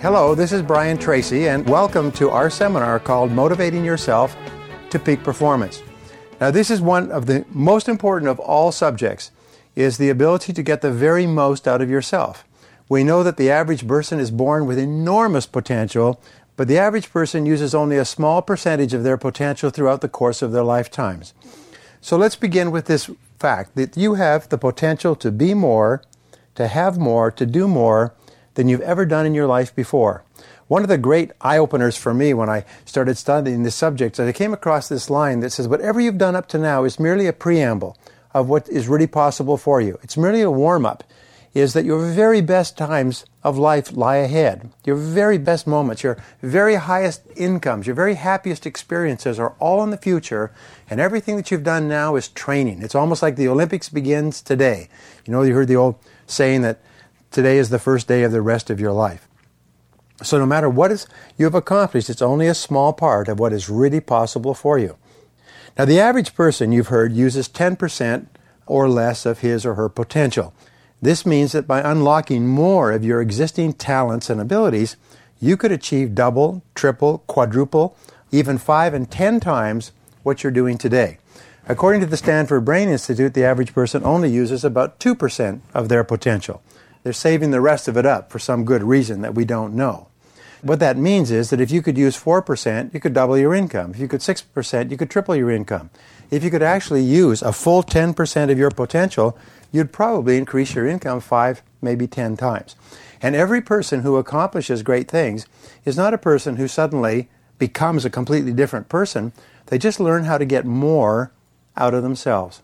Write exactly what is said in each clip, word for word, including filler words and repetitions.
Hello, this is Brian Tracy, and welcome to our seminar called Motivating Yourself to Peak Performance. Now, this is one of the most important of all subjects, is the ability to get the very most out of yourself. We know that the average person is born with enormous potential, but the average person uses only a small percentage of their potential throughout the course of their lifetimes. So let's begin with this fact, that you have the potential to be more, to have more, to do more than you've ever done in your life before. One of the great eye-openers for me when I started studying this subject is I came across this line that says, whatever you've done up to now is merely a preamble of what is really possible for you. It's merely a warm-up, is that your very best times of life lie ahead. Your very best moments, your very highest incomes, your very happiest experiences are all in the future, and everything that you've done now is training. It's almost like the Olympics begins today. You know, you heard the old saying that today is the first day of the rest of your life. So no matter what is you have accomplished, it's only a small part of what is really possible for you. Now, the average person, you've heard, uses ten percent or less of his or her potential. This means that by unlocking more of your existing talents and abilities, you could achieve double, triple, quadruple, even five and ten times what you're doing today. According to the Stanford Brain Institute, the average person only uses about two percent of their potential. They're saving the rest of it up for some good reason that we don't know. What that means is that if you could use four percent, you could double your income. If you could six percent, you could triple your income. If you could actually use a full ten percent of your potential, you'd probably increase your income five, maybe ten times. And every person who accomplishes great things is not a person who suddenly becomes a completely different person. They just learn how to get more out of themselves.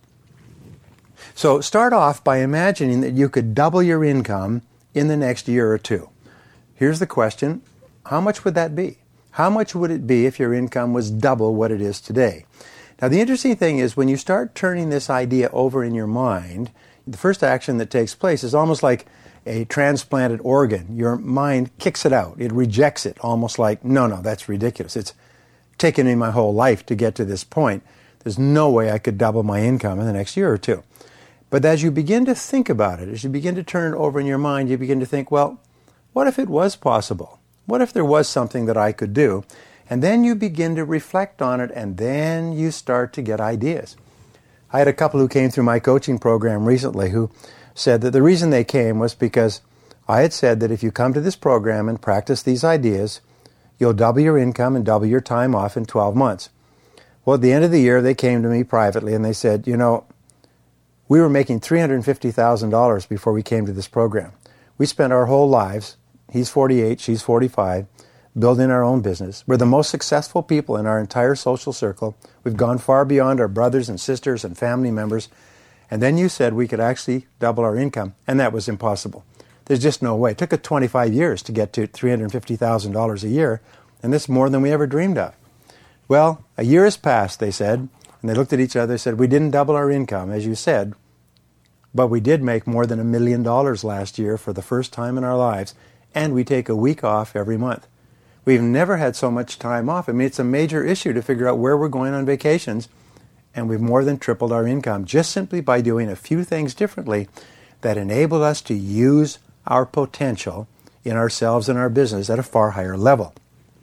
So start off by imagining that you could double your income in the next year or two. Here's the question, how much would that be? How much would it be if your income was double what it is today? Now, the interesting thing is when you start turning this idea over in your mind, the first action that takes place is almost like a transplanted organ. Your mind kicks it out. It rejects it, almost like, no, no, that's ridiculous. It's taken me my whole life to get to this point. There's no way I could double my income in the next year or two. But as you begin to think about it, as you begin to turn it over in your mind, you begin to think, well, what if it was possible? What if there was something that I could do? And then you begin to reflect on it, and then you start to get ideas. I had a couple who came through my coaching program recently who said that the reason they came was because I had said that if you come to this program and practice these ideas, you'll double your income and double your time off in twelve months. Well, at the end of the year, they came to me privately and they said, you know, we were making three hundred fifty thousand dollars before we came to this program. We spent our whole lives, he's forty-eight, she's forty-five, building our own business. We're the most successful people in our entire social circle. We've gone far beyond our brothers and sisters and family members. And then you said we could actually double our income, and that was impossible. There's just no way. It took us twenty-five years to get to three hundred fifty thousand dollars a year, and that's more than we ever dreamed of. Well, a year has passed, they said, and they looked at each other and said, we didn't double our income, as you said, but we did make more than a million dollars last year for the first time in our lives, and we take a week off every month. We've never had so much time off. I mean, it's a major issue to figure out where we're going on vacations, and we've more than tripled our income just simply by doing a few things differently that enable us to use our potential in ourselves and our business at a far higher level.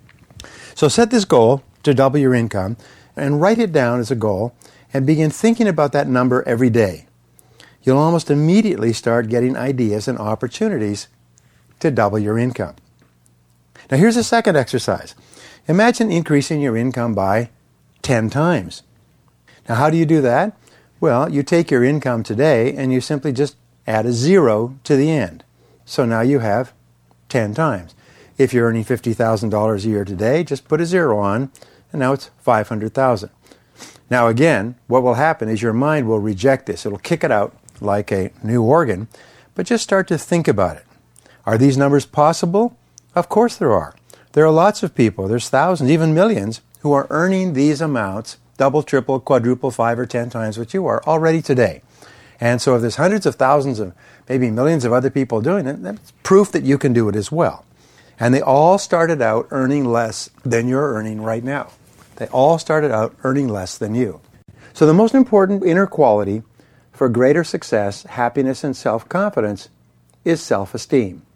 So set this goal to double your income and write it down as a goal and begin thinking about that number every day. You'll almost immediately start getting ideas and opportunities to double your income. Now here's a second exercise. Imagine increasing your income by ten times. Now how do you do that? Well, you take your income today and you simply just add a zero to the end. So now you have ten times. If you're earning fifty thousand dollars a year today, just put a zero on, and now it's five hundred thousand dollars. Now again, what will happen is your mind will reject this. It'll kick it out like a new organ, but just start to think about it. Are these numbers possible? Of course there are. There are lots of people, there's thousands, even millions, who are earning these amounts, double, triple, quadruple, five or ten times what you are already today. And so if there's hundreds of thousands of, maybe millions of other people doing it, that's proof that you can do it as well. And they all started out earning less than you're earning right now. They all started out earning less than you. So the most important inner quality for greater success, happiness, and self-confidence is self-esteem.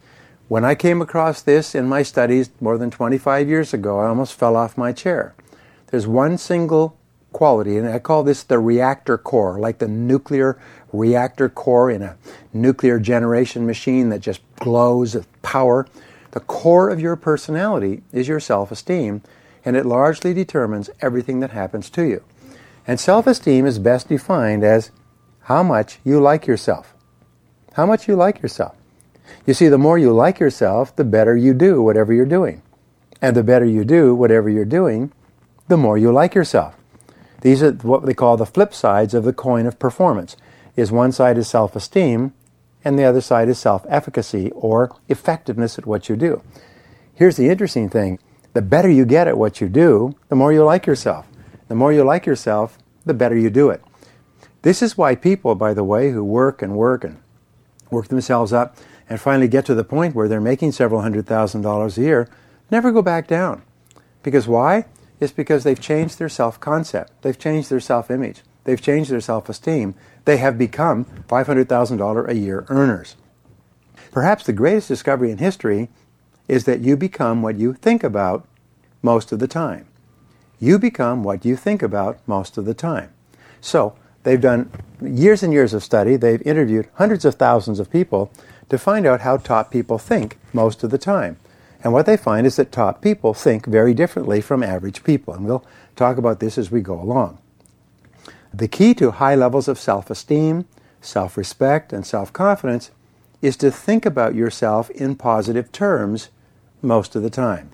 When I came across this in my studies more than twenty-five years ago, I almost fell off my chair. There's one single quality, and I call this the reactor core, like the nuclear reactor core in a nuclear generation machine that just glows with power. The core of your personality is your self-esteem, and it largely determines everything that happens to you. And self-esteem is best defined as how much you like yourself. How much you like yourself. You see, the more you like yourself, the better you do whatever you're doing. And the better you do whatever you're doing, the more you like yourself. These are what they call the flip sides of the coin of performance. Is one side is self-esteem, and the other side is self-efficacy, or effectiveness at what you do. Here's the interesting thing. The better you get at what you do, the more you like yourself. The more you like yourself, the better you do it. This is why people, by the way, who work and work and work themselves up and finally get to the point where they're making several hundred thousand dollars a year, never go back down. Because why? It's because they've changed their self-concept. They've changed their self-image. They've changed their self-esteem. They have become five hundred thousand dollars a year earners. Perhaps the greatest discovery in history is that you become what you think about most of the time. You become what you think about most of the time. So, they've done years and years of study. They've interviewed hundreds of thousands of people to find out how top people think most of the time. And what they find is that top people think very differently from average people. And we'll talk about this as we go along. The key to high levels of self-esteem, self-respect, and self-confidence is to think about yourself in positive terms most of the time.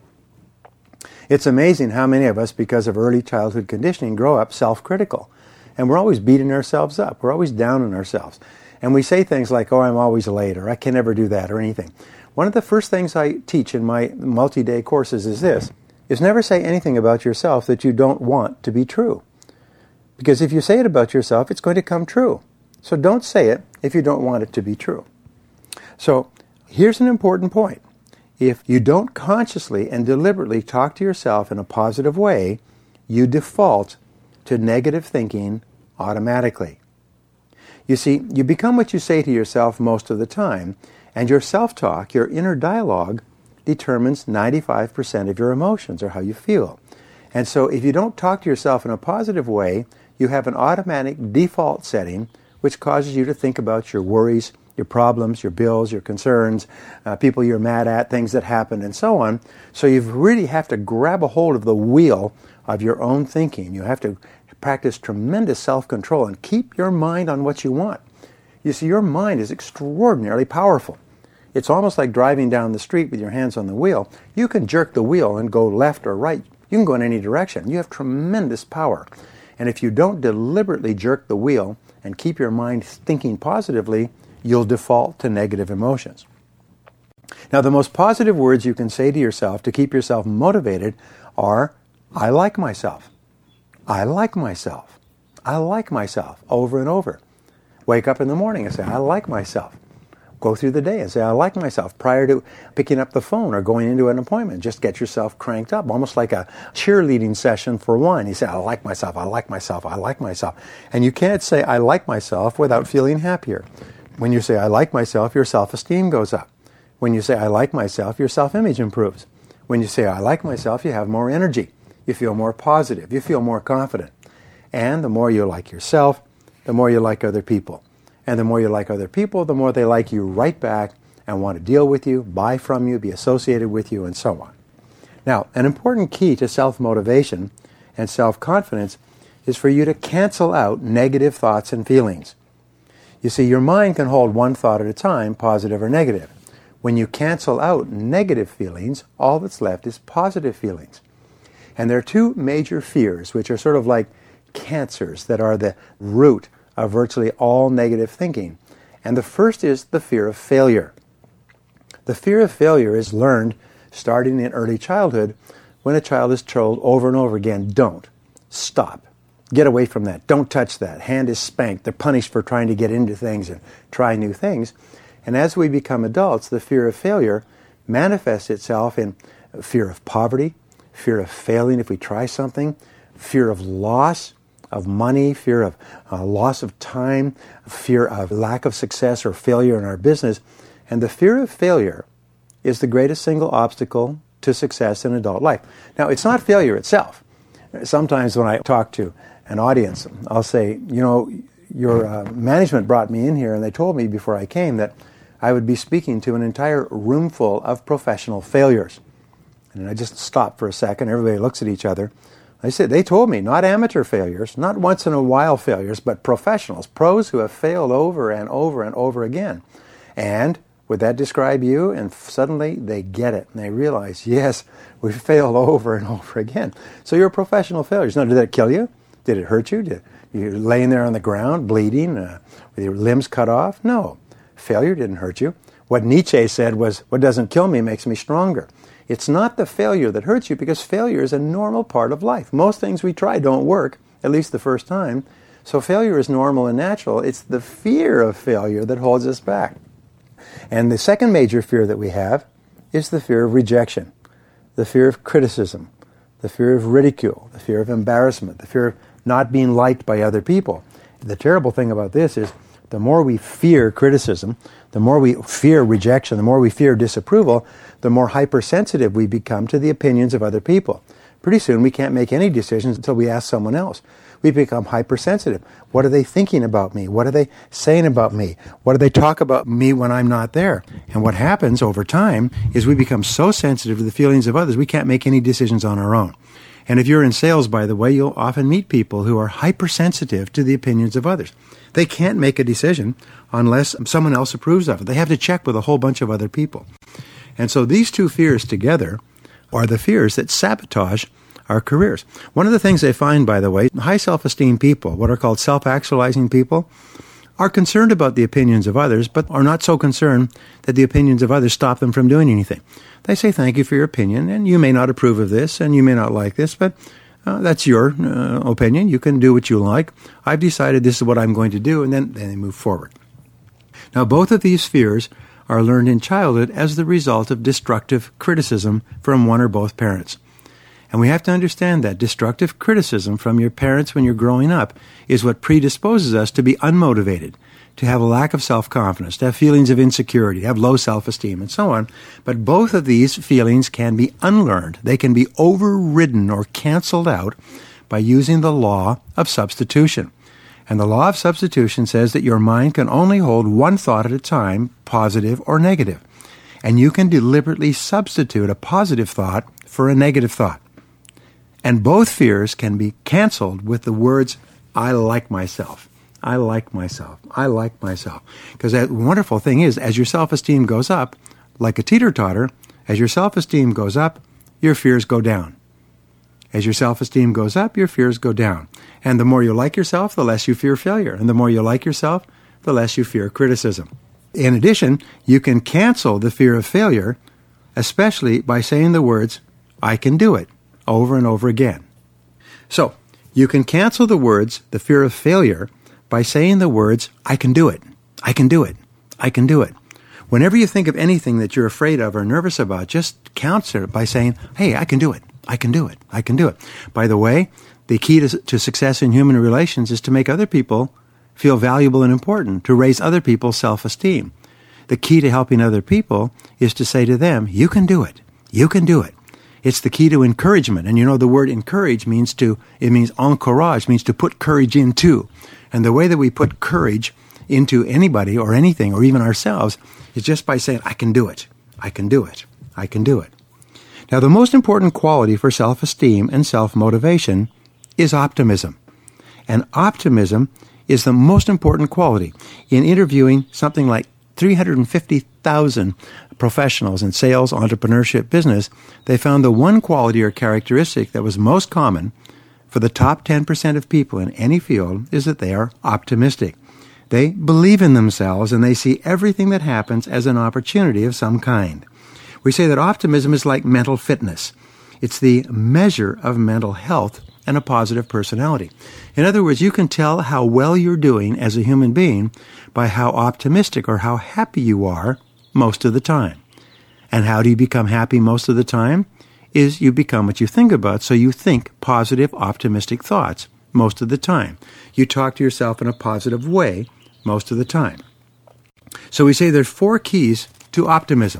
It's amazing how many of us, because of early childhood conditioning, grow up self-critical. And we're always beating ourselves up. We're always down on ourselves. And we say things like, oh, I'm always late, or I can never do that, or anything. One of the first things I teach in my multi-day courses is this, is never say anything about yourself that you don't want to be true. Because if you say it about yourself, it's going to come true. So don't say it if you don't want it to be true. So here's an important point. If you don't consciously and deliberately talk to yourself in a positive way, you default to negative thinking automatically. You see, you become what you say to yourself most of the time, and your self-talk, your inner dialogue, determines ninety-five percent of your emotions or how you feel. And so if you don't talk to yourself in a positive way, you have an automatic default setting which causes you to think about your worries, your problems, your bills, your concerns, uh, people you're mad at, things that happened, and so on. So you really have to grab a hold of the wheel of your own thinking. You have to practice tremendous self-control and keep your mind on what you want. You see, your mind is extraordinarily powerful. It's almost like driving down the street with your hands on the wheel. You can jerk the wheel and go left or right. You can go in any direction. You have tremendous power. And if you don't deliberately jerk the wheel and keep your mind thinking positively, you'll default to negative emotions. Now, the most positive words you can say to yourself to keep yourself motivated are, I like myself. I like myself. I like myself, over and over. Wake up in the morning and say, I like myself. Go through the day and say, I like myself. Prior to picking up the phone or going into an appointment, just get yourself cranked up, almost like a cheerleading session for one. You say, I like myself, I like myself, I like myself. And you can't say, I like myself without feeling happier. When you say, I like myself, your self-esteem goes up. When you say, I like myself, your self-image improves. When you say, I like myself, you have more energy. You feel more positive. You feel more confident. And the more you like yourself, the more you like other people. And the more you like other people, the more they like you right back and want to deal with you, buy from you, be associated with you, and so on. Now, an important key to self-motivation and self-confidence is for you to cancel out negative thoughts and feelings. You see, your mind can hold one thought at a time, positive or negative. When you cancel out negative feelings, all that's left is positive feelings. And there are two major fears, which are sort of like cancers that are the root of virtually all negative thinking. And the first is the fear of failure. The fear of failure is learned starting in early childhood when a child is told over and over again, don't, stop, get away from that, don't touch that, hand is spanked, they're punished for trying to get into things and try new things. And as we become adults, the fear of failure manifests itself in fear of poverty, fear of failing if we try something, fear of loss of money, fear of uh, loss of time, fear of lack of success or failure in our business. And the fear of failure is the greatest single obstacle to success in adult life. Now, it's not failure itself. Sometimes when I talk to an audience, I'll say, you know, your uh, management brought me in here and they told me before I came that I would be speaking to an entire room full of professional failures. And I just stop for a second. Everybody looks at each other. I said, they told me, not amateur failures, not once in a while failures, but professionals, pros who have failed over and over and over again. And would that describe you? And suddenly they get it and they realize, yes, we failed over and over again. So you're professional failures. Now, did that kill you? Did it hurt you? Did you laying there on the ground bleeding uh, with your limbs cut off? No. Failure didn't hurt you. What Nietzsche said was, what doesn't kill me makes me stronger. It's not the failure that hurts you, because failure is a normal part of life. Most things we try don't work, at least the first time. So failure is normal and natural. It's the fear of failure that holds us back. And the second major fear that we have is the fear of rejection, the fear of criticism, the fear of ridicule, the fear of embarrassment, the fear of not being liked by other people. The terrible thing about this is the more we fear criticism, the more we fear rejection, the more we fear disapproval, the more hypersensitive we become to the opinions of other people. Pretty soon we can't make any decisions until we ask someone else. We become hypersensitive. What are they thinking about me? What are they saying about me? What do they talk about me when I'm not there? And what happens over time is we become so sensitive to the feelings of others, we can't make any decisions on our own. And if you're in sales, by the way, you'll often meet people who are hypersensitive to the opinions of others. They can't make a decision unless someone else approves of it. They have to check with a whole bunch of other people. And so these two fears together are the fears that sabotage our careers. One of the things they find, by the way, high self-esteem people, what are called self-actualizing people, are concerned about the opinions of others, but are not so concerned that the opinions of others stop them from doing anything. They say, thank you for your opinion, and you may not approve of this, and you may not like this, but uh, that's your uh, opinion. You can do what you like. I've decided this is what I'm going to do, and then, then they move forward. Now, both of these fears are learned in childhood as the result of destructive criticism from one or both parents. And we have to understand that destructive criticism from your parents when you're growing up is what predisposes us to be unmotivated, to have a lack of self-confidence, to have feelings of insecurity, to have low self-esteem, and so on. But both of these feelings can be unlearned. They can be overridden or canceled out by using the law of substitution. And the law of substitution says that your mind can only hold one thought at a time, positive or negative. And you can deliberately substitute a positive thought for a negative thought. And both fears can be canceled with the words, I like myself. I like myself. I like myself. Because the wonderful thing is, as your self-esteem goes up, like a teeter-totter, as your self-esteem goes up, your fears go down. As your self-esteem goes up, your fears go down. And the more you like yourself, the less you fear failure. And the more you like yourself, the less you fear criticism. In addition, you can cancel the fear of failure, especially by saying the words, I can do it, over and over again. So, you can cancel the words, the fear of failure, by saying the words, I can do it, I can do it, I can do it. Whenever you think of anything that you're afraid of or nervous about, just counter it by saying, hey, I can do it, I can do it, I can do it. By the way, the key to, to success in human relations is to make other people feel valuable and important, to raise other people's self-esteem. The key to helping other people is to say to them, you can do it, you can do it. It's the key to encouragement. And you know, the word encourage means to, it means encourage, means to put courage into. And the way that we put courage into anybody or anything or even ourselves is just by saying, I can do it, I can do it, I can do it. Now, the most important quality for self-esteem and self-motivation is optimism. And optimism is the most important quality. In interviewing something like three hundred fifty thousand professionals in sales, entrepreneurship, business, they found the one quality or characteristic that was most common for the top ten percent of people in any field is that they are optimistic. They believe in themselves and they see everything that happens as an opportunity of some kind. We say that optimism is like mental fitness. It's the measure of mental health and a positive personality. In other words, you can tell how well you're doing as a human being by how optimistic or how happy you are most of the time. And how do you become happy most of the time? Is you become what you think about. So you think positive, optimistic thoughts most of the time. You talk to yourself in a positive way most of the time. So we say there's four keys to optimism.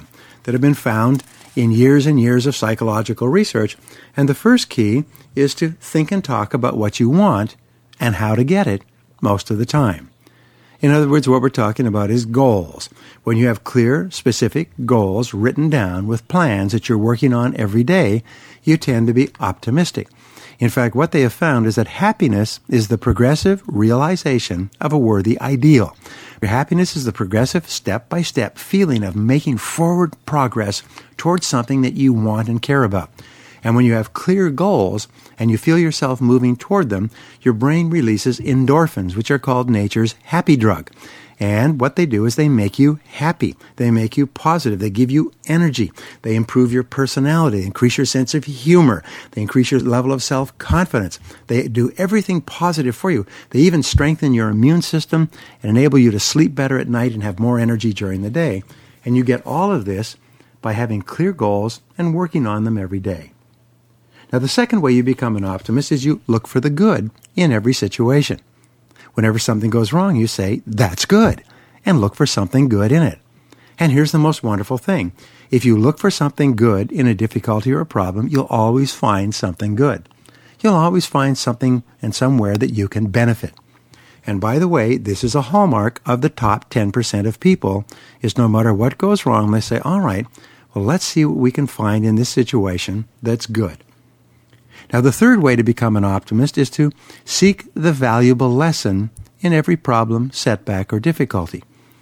that have been found in years and years of psychological research. And the first key is to think and talk about what you want and how to get it most of the time. In other words, what we're talking about is goals. When you have clear, specific goals written down with plans that you're working on every day, you tend to be optimistic. In fact, what they have found is that happiness is the progressive realization of a worthy ideal. Your happiness is the progressive, step-by-step feeling of making forward progress towards something that you want and care about. And when you have clear goals and you feel yourself moving toward them, your brain releases endorphins, which are called nature's happy drug. And what they do is they make you happy. They make you positive. They give you energy. They improve your personality, increase your sense of humor. They increase your level of self-confidence. They do everything positive for you. They even strengthen your immune system and enable you to sleep better at night and have more energy during the day. And you get all of this by having clear goals and working on them every day. Now, the second way you become an optimist is you look for the good in every situation. Whenever something goes wrong, you say, that's good, and look for something good in it. And here's the most wonderful thing. If you look for something good in a difficulty or a problem, you'll always find something good. You'll always find something and somewhere that you can benefit. And by the way, this is a hallmark of the top ten percent of people, is no matter what goes wrong, they say, all right, well, let's see what we can find in this situation that's good. Now, the third way to become an optimist is to seek the valuable lesson in every problem, setback, or difficulty.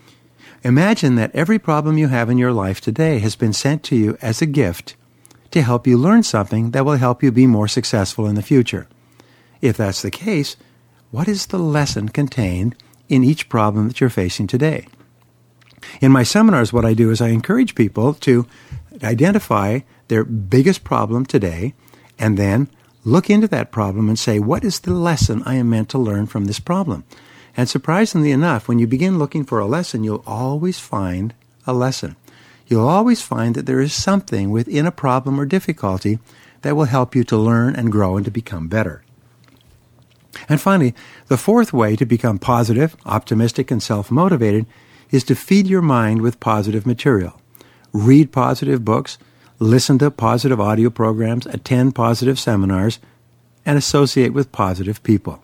Imagine that every problem you have in your life today has been sent to you as a gift to help you learn something that will help you be more successful in the future. If that's the case, what is the lesson contained in each problem that you're facing today? In my seminars, what I do is I encourage people to identify their biggest problem today and then look into that problem and say, what is the lesson I am meant to learn from this problem? And surprisingly enough, when you begin looking for a lesson, you'll always find a lesson. You'll always find that there is something within a problem or difficulty that will help you to learn and grow and to become better. And finally, the fourth way to become positive, optimistic, and self-motivated is to feed your mind with positive material. Read positive books, listen to positive audio programs, attend positive seminars, and associate with positive people.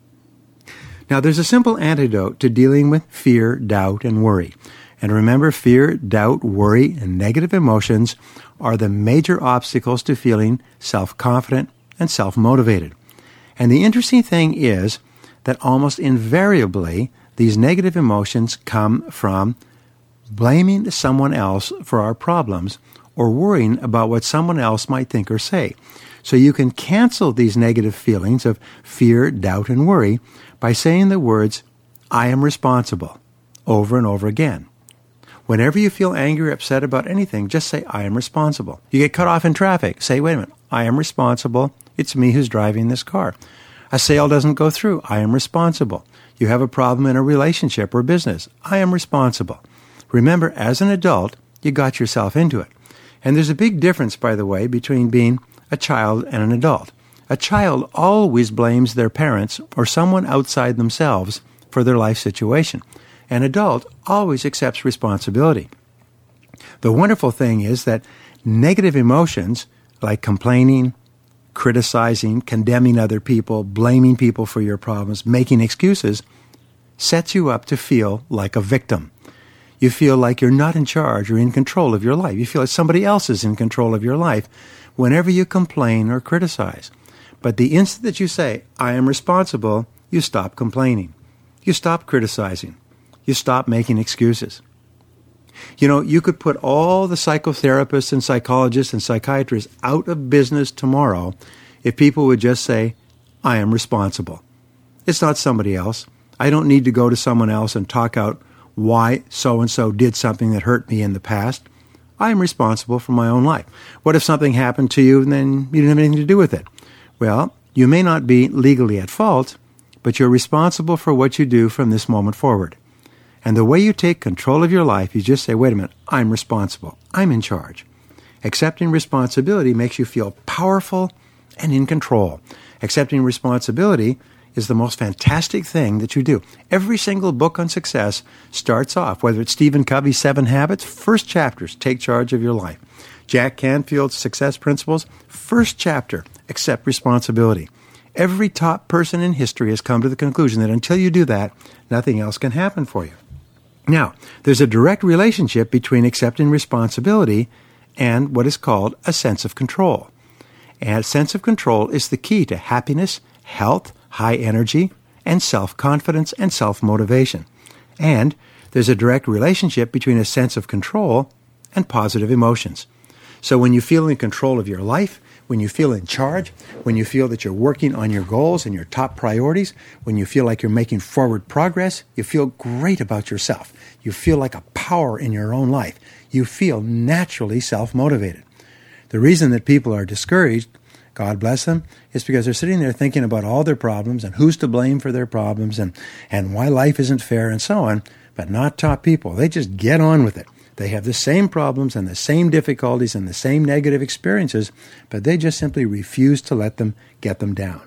Now, there's a simple antidote to dealing with fear, doubt, and worry. And remember, fear, doubt, worry, and negative emotions are the major obstacles to feeling self-confident and self-motivated. And the interesting thing is that almost invariably, these negative emotions come from blaming someone else for our problems or worrying about what someone else might think or say. So you can cancel these negative feelings of fear, doubt, and worry by saying the words, I am responsible, over and over again. Whenever you feel angry or upset about anything, just say, I am responsible. You get cut off in traffic, say, wait a minute, I am responsible. It's me who's driving this car. A sale doesn't go through. I am responsible. You have a problem in a relationship or business. I am responsible. Remember, as an adult, you got yourself into it. And there's a big difference, by the way, between being a child and an adult. A child always blames their parents or someone outside themselves for their life situation. An adult always accepts responsibility. The wonderful thing is that negative emotions like complaining, criticizing, condemning other people, blaming people for your problems, making excuses, sets you up to feel like a victim. You feel like you're not in charge or in control of your life. You feel like somebody else is in control of your life whenever you complain or criticize. But the instant that you say, I am responsible, you stop complaining. You stop criticizing. You stop making excuses. You know, you could put all the psychotherapists and psychologists and psychiatrists out of business tomorrow if people would just say, I am responsible. It's not somebody else. I don't need to go to someone else and talk out why so-and-so did something that hurt me in the past. I am responsible for my own life. What if something happened to you and then you didn't have anything to do with it? Well, you may not be legally at fault, but you're responsible for what you do from this moment forward. And the way you take control of your life, you just say, wait a minute, I'm responsible. I'm in charge. Accepting responsibility makes you feel powerful and in control. Accepting responsibility is the most fantastic thing that you do. Every single book on success starts off, whether it's Stephen Covey's Seven Habits, first chapters, take charge of your life. Jack Canfield's Success Principles, first chapter, accept responsibility. Every top person in history has come to the conclusion that until you do that, nothing else can happen for you. Now, there's a direct relationship between accepting responsibility and what is called a sense of control. And a sense of control is the key to happiness, health, high energy, and self-confidence and self-motivation. And there's a direct relationship between a sense of control and positive emotions. So when you feel in control of your life, when you feel in charge, when you feel that you're working on your goals and your top priorities, when you feel like you're making forward progress, you feel great about yourself. You feel like a power in your own life. You feel naturally self-motivated. The reason that people are discouraged, God bless them, is because they're sitting there thinking about all their problems and who's to blame for their problems and, and why life isn't fair and so on, but not top people. They just get on with it. They have the same problems and the same difficulties and the same negative experiences, but they just simply refuse to let them get them down.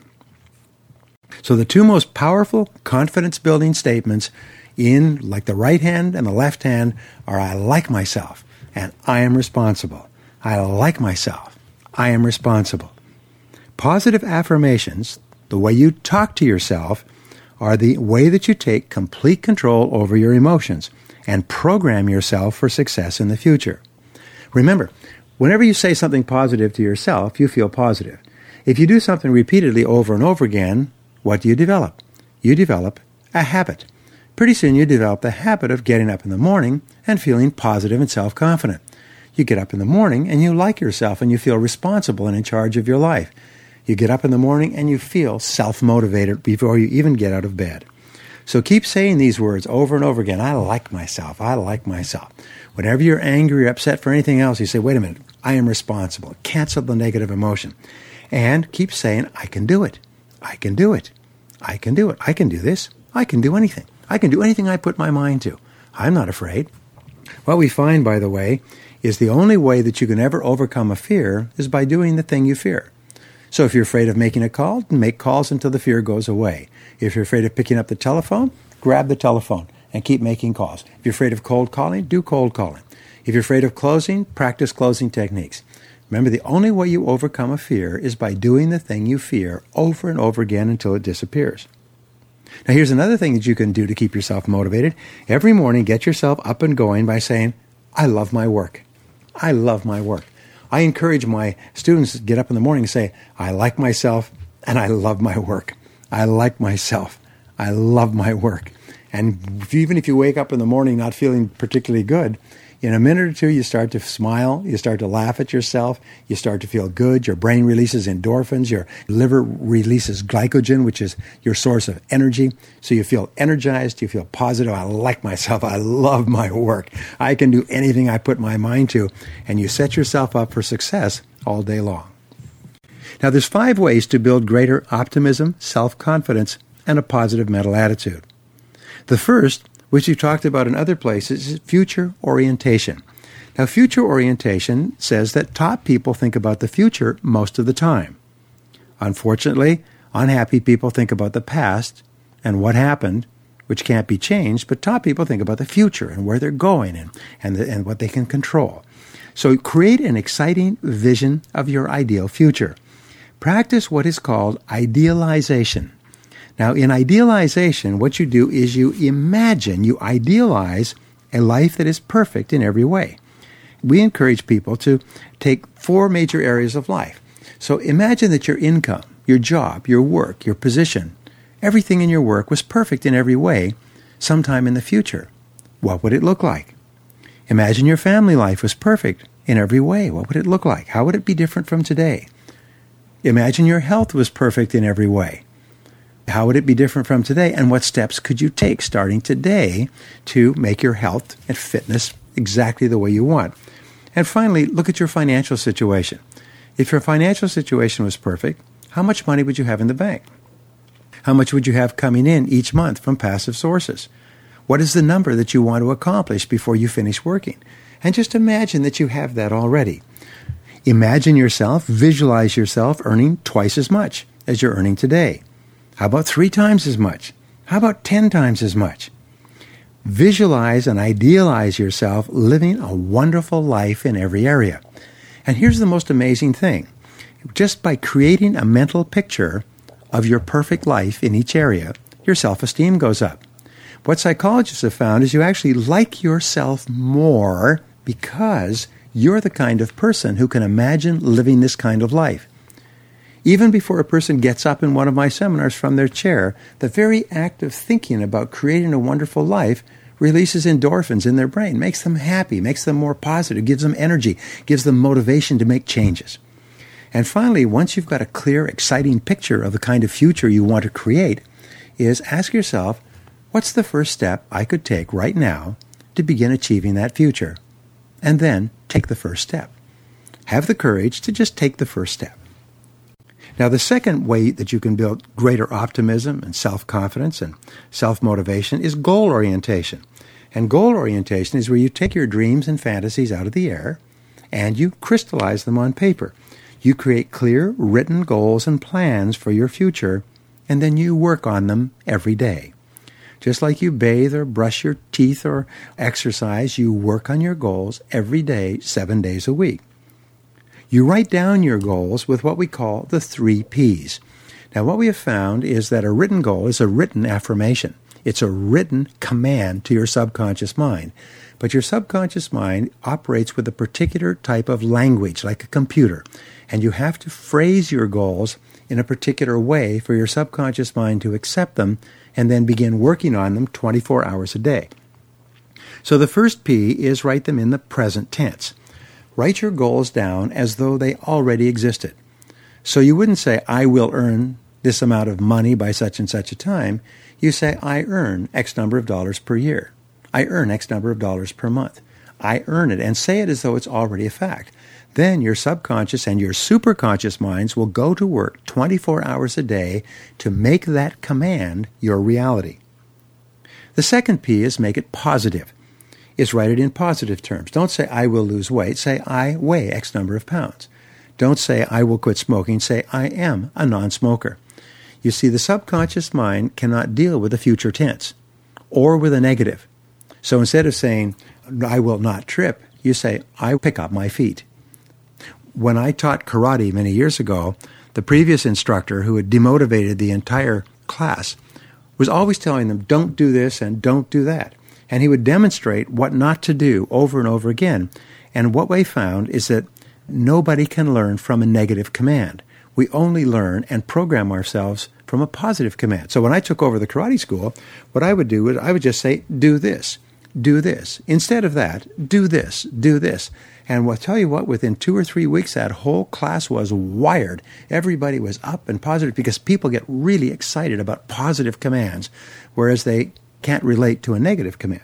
So the two most powerful confidence-building statements in, like the right hand and the left hand, are I like myself and I am responsible. I like myself. I am responsible. Positive affirmations, the way you talk to yourself, are the way that you take complete control over your emotions and program yourself for success in the future. Remember, whenever you say something positive to yourself, you feel positive. If you do something repeatedly over and over again, what do you develop? You develop a habit. Pretty soon you develop the habit of getting up in the morning and feeling positive and self-confident. You get up in the morning and you like yourself and you feel responsible and in charge of your life. You get up in the morning and you feel self-motivated before you even get out of bed. So keep saying these words over and over again. I like myself. I like myself. Whenever you're angry or upset for anything else, you say, wait a minute, I am responsible. Cancel the negative emotion. And keep saying, I can do it. I can do it. I can do it. I can do this. I can do anything. I can do anything I put my mind to. I'm not afraid. What we find, by the way, is the only way that you can ever overcome a fear is by doing the thing you fear. So if you're afraid of making a call, make calls until the fear goes away. If you're afraid of picking up the telephone, grab the telephone and keep making calls. If you're afraid of cold calling, do cold calling. If you're afraid of closing, practice closing techniques. Remember, the only way you overcome a fear is by doing the thing you fear over and over again until it disappears. Now, here's another thing that you can do to keep yourself motivated. Every morning, get yourself up and going by saying, I love my work. I love my work. I encourage my students to get up in the morning and say, I like myself and I love my work. I like myself. I love my work. And even if you wake up in the morning not feeling particularly good, in a minute or two you start to smile, you start to laugh at yourself, you start to feel good, your brain releases endorphins, your liver releases glycogen, which is your source of energy. So you feel energized, you feel positive. I like myself. I love my work. I can do anything I put my mind to. And you set yourself up for success all day long. Now, there's five ways to build greater optimism, self-confidence, and a positive mental attitude. The first, which you talked about in other places, is future orientation. Now, future orientation says that top people think about the future most of the time. Unfortunately, unhappy people think about the past and what happened, which can't be changed, but top people think about the future and where they're going and, and, the, and what they can control. So create an exciting vision of your ideal future. Practice what is called idealization. Now, in idealization, what you do is you imagine, you idealize a life that is perfect in every way. We encourage people to take four major areas of life. So imagine that your income, your job, your work, your position, everything in your work was perfect in every way sometime in the future. What would it look like? Imagine your family life was perfect in every way. What would it look like? How would it be different from today? Imagine your health was perfect in every way. How would it be different from today? And what steps could you take starting today to make your health and fitness exactly the way you want? And finally, look at your financial situation. If your financial situation was perfect, how much money would you have in the bank? How much would you have coming in each month from passive sources? What is the number that you want to accomplish before you finish working? And just imagine that you have that already. Imagine yourself, visualize yourself earning twice as much as you're earning today. How about three times as much? How about ten times as much? Visualize and idealize yourself living a wonderful life in every area. And here's the most amazing thing. Just by creating a mental picture of your perfect life in each area, your self-esteem goes up. What psychologists have found is you actually like yourself more because you're the kind of person who can imagine living this kind of life. Even before a person gets up in one of my seminars from their chair, the very act of thinking about creating a wonderful life releases endorphins in their brain, makes them happy, makes them more positive, gives them energy, gives them motivation to make changes. And finally, once you've got a clear, exciting picture of the kind of future you want to create, is ask yourself, what's the first step I could take right now to begin achieving that future? And then take the first step. Have the courage to just take the first step. Now, the second way that you can build greater optimism and self-confidence and self-motivation is goal orientation. And goal orientation is where you take your dreams and fantasies out of the air and you crystallize them on paper. You create clear, written goals and plans for your future, and then you work on them every day. Just like you bathe or brush your teeth or exercise, you work on your goals every day, seven days a week. You write down your goals with what we call the three P's. Now, what we have found is that a written goal is a written affirmation. It's a written command to your subconscious mind. But your subconscious mind operates with a particular type of language, like a computer. And you have to phrase your goals in a particular way for your subconscious mind to accept them and then begin working on them twenty-four hours a day. So the first P is write them in the present tense. Write your goals down as though they already existed. So you wouldn't say, I will earn this amount of money by such and such a time. You say, I earn X number of dollars per year. I earn X number of dollars per month. I earn it, and say it as though it's already a fact. Then your subconscious and your superconscious minds will go to work twenty-four hours a day to make that command your reality. The second P is make it positive. Is write it in positive terms. Don't say, I will lose weight. Say, I weigh X number of pounds. Don't say, I will quit smoking. Say, I am a non-smoker. You see, the subconscious mind cannot deal with the future tense or with a negative. So instead of saying, I will not trip, you say, I pick up my feet. When I taught karate many years ago, the previous instructor, who had demotivated the entire class, was always telling them, don't do this and don't do that. And he would demonstrate what not to do over and over again. And what we found is that nobody can learn from a negative command. We only learn and program ourselves from a positive command. So when I took over the karate school, what I would do is I would just say, do this, do this. Instead of that, do this, do this. And I'll tell you what, within two or three weeks, that whole class was wired. Everybody was up and positive because people get really excited about positive commands, whereas they can't relate to a negative command.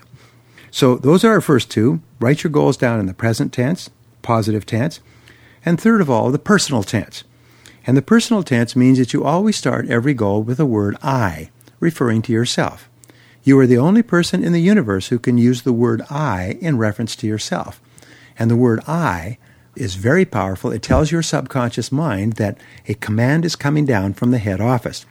So those are our first two. Write your goals down in the present tense, positive tense. And third of all, the personal tense. And the personal tense means that you always start every goal with the word I, referring to yourself. You are the only person in the universe who can use the word I in reference to yourself. And the word I is very powerful. It tells your subconscious mind that a command is coming down from the head office.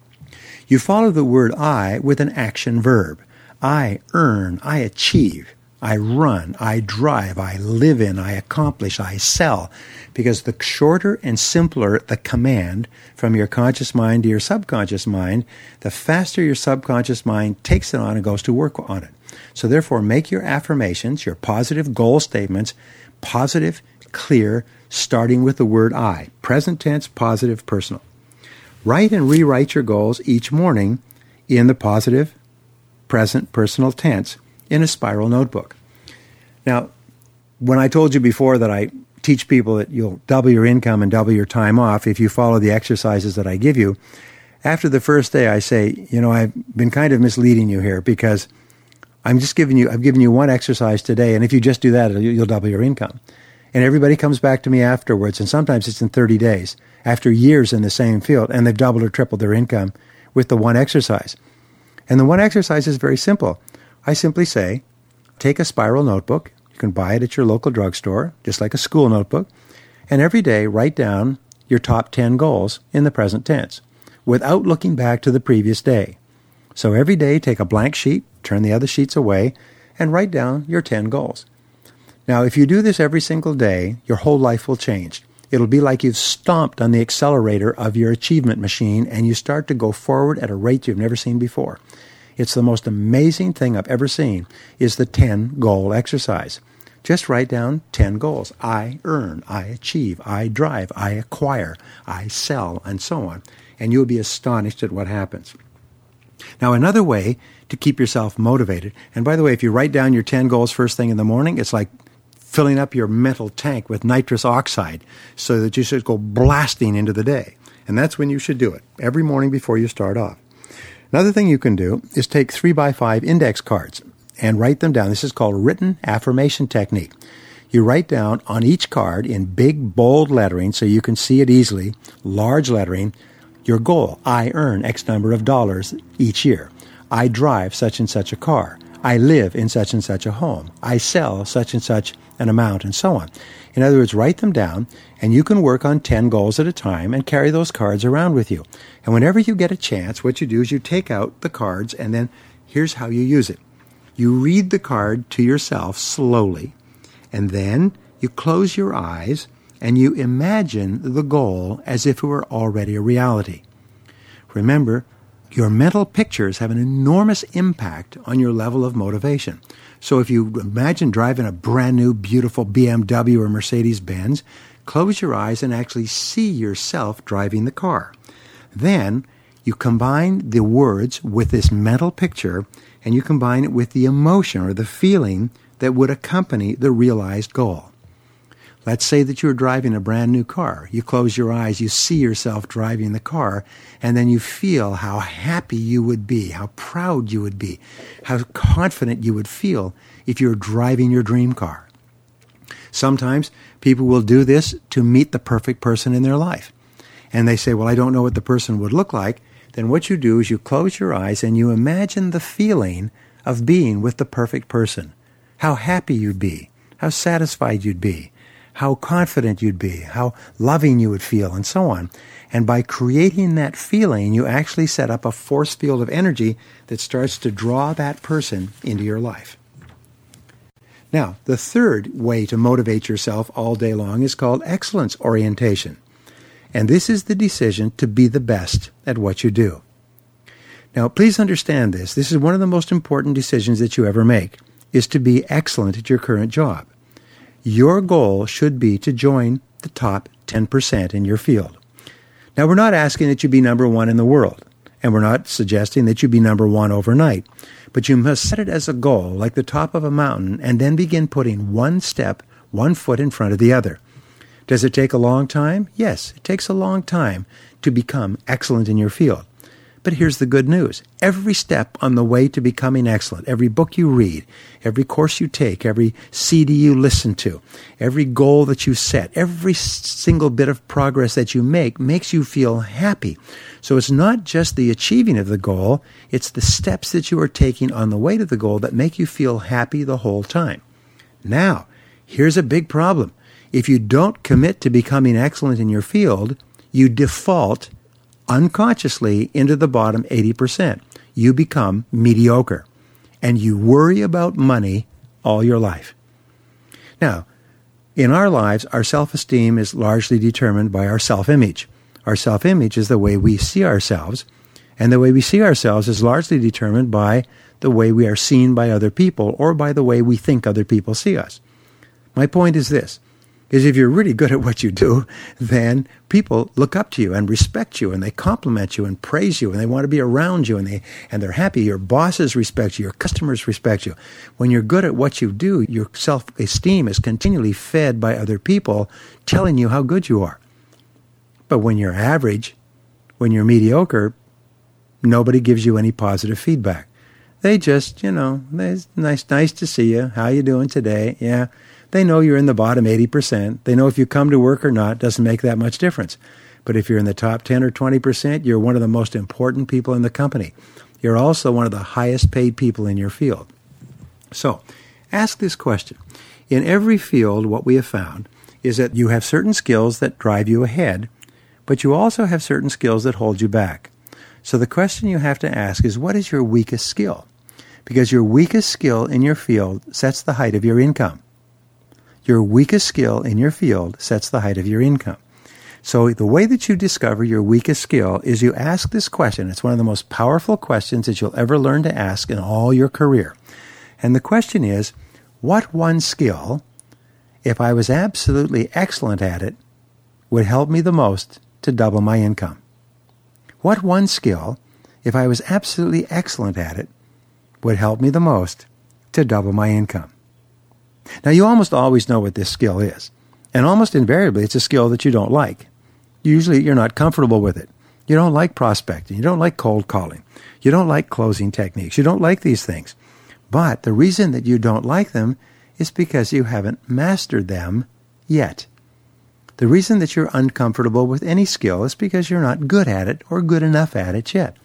You follow the word I with an action verb. I earn, I achieve, I run, I drive, I live in, I accomplish, I sell. Because the shorter and simpler the command from your conscious mind to your subconscious mind, the faster your subconscious mind takes it on and goes to work on it. So therefore, make your affirmations, your positive goal statements, positive, clear, starting with the word I. Present tense, positive, personal. Write and rewrite your goals each morning in the positive, present, personal tense in a spiral notebook. Now, when I told you before that I teach people that you'll double your income and double your time off if you follow the exercises that I give you, after the first day I say, you know, I've been kind of misleading you here because I'm just giving you, I've given you one exercise today, and if you just do that, you'll double your income. And everybody comes back to me afterwards, and sometimes it's in thirty days, after years in the same field, and they've doubled or tripled their income with the one exercise. And the one exercise is very simple. I simply say, take a spiral notebook. You can buy it at your local drugstore, just like a school notebook. And every day, write down your top ten goals in the present tense. without looking back to the previous day. So every day, take a blank sheet, turn the other sheets away, and write down your ten goals. Now, if you do this every single day, your whole life will change. It'll be like you've stomped on the accelerator of your achievement machine and you start to go forward at a rate you've never seen before. It's the most amazing thing I've ever seen is the ten-goal exercise. Just write down ten goals. I earn, I achieve, I drive, I acquire, I sell, and so on. And you'll be astonished at what happens. Now, another way to keep yourself motivated, and by the way, if you write down your ten goals first thing in the morning, it's like filling up your mental tank with nitrous oxide so that you should go blasting into the day. And that's when you should do it, every morning before you start off. Another thing you can do is take three by five index cards and write them down. This is called written affirmation technique. You write down on each card in big, bold lettering so you can see it easily, large lettering, your goal. I earn X number of dollars each year. I drive such and such a car. I live in such and such a home. I sell such and such an amount, and so on. In other words, write them down, and you can work on ten goals at a time and carry those cards around with you. And whenever you get a chance, what you do is you take out the cards, and then here's how you use it. You read the card to yourself slowly, and then you close your eyes and you imagine the goal as if it were already a reality. Remember, your mental pictures have an enormous impact on your level of motivation. So if you imagine driving a brand new, beautiful B M W or Mercedes-Benz, close your eyes and actually see yourself driving the car. Then you combine the words with this mental picture, and you combine it with the emotion or the feeling that would accompany the realized goal. Let's say that you're driving a brand new car. You close your eyes, you see yourself driving the car, and then you feel how happy you would be, how proud you would be, how confident you would feel if you were driving your dream car. Sometimes people will do this to meet the perfect person in their life. And they say, well, I don't know what the person would look like. Then what you do is you close your eyes and you imagine the feeling of being with the perfect person. How happy you'd be, how satisfied you'd be, how confident you'd be, how loving you would feel, and so on. And by creating that feeling, you actually set up a force field of energy that starts to draw that person into your life. Now, the third way to motivate yourself all day long is called excellence orientation. And this is the decision to be the best at what you do. Now, please understand this. This is one of the most important decisions that you ever make, is to be excellent at your current job. Your goal should be to join the top ten percent in your field. Now, we're not asking that you be number one in the world, and we're not suggesting that you be number one overnight, but you must set it as a goal, like the top of a mountain, and then begin putting one step, one foot in front of the other. Does it take a long time? Yes, it takes a long time to become excellent in your field. But here's the good news. Every step on the way to becoming excellent, every book you read, every course you take, every C D you listen to, every goal that you set, every single bit of progress that you make makes you feel happy. So it's not just the achieving of the goal, it's the steps that you are taking on the way to the goal that make you feel happy the whole time. Now, here's a big problem. If you don't commit to becoming excellent in your field, you default unconsciously into the bottom eighty percent. You become mediocre, and you worry about money all your life. Now, in our lives, our self-esteem is largely determined by our self-image. Our self-image is the way we see ourselves, and the way we see ourselves is largely determined by the way we are seen by other people or by the way we think other people see us. My point is this. Is if you're really good at what you do, then people look up to you and respect you, and they compliment you and praise you, and they want to be around you, and they and they're happy. Your bosses respect you, your customers respect you. When you're good at what you do, your self-esteem is continually fed by other people telling you how good you are. But when you're average, when you're mediocre, nobody gives you any positive feedback. They just, you know, it's nice, nice to see you. How you doing today? Yeah. They know you're in the bottom eighty percent. They know if you come to work or not doesn't make that much difference. But if you're in the top ten or twenty percent, you're one of the most important people in the company. You're also one of the highest paid people in your field. So, ask this question. In every field, what we have found is that you have certain skills that drive you ahead, but you also have certain skills that hold you back. So the question you have to ask is, what is your weakest skill? Because your weakest skill in your field sets the height of your income. Your weakest skill in your field sets the height of your income. So the way that you discover your weakest skill is you ask this question. It's one of the most powerful questions that you'll ever learn to ask in all your career. And the question is, what one skill, if I was absolutely excellent at it, would help me the most to double my income? What one skill, if I was absolutely excellent at it, would help me the most to double my income? Now, you almost always know what this skill is. And almost invariably, it's a skill that you don't like. Usually, you're not comfortable with it. You don't like prospecting. You don't like cold calling. You don't like closing techniques. You don't like these things. But the reason that you don't like them is because you haven't mastered them yet. The reason that you're uncomfortable with any skill is because you're not good at it or good enough at it yet.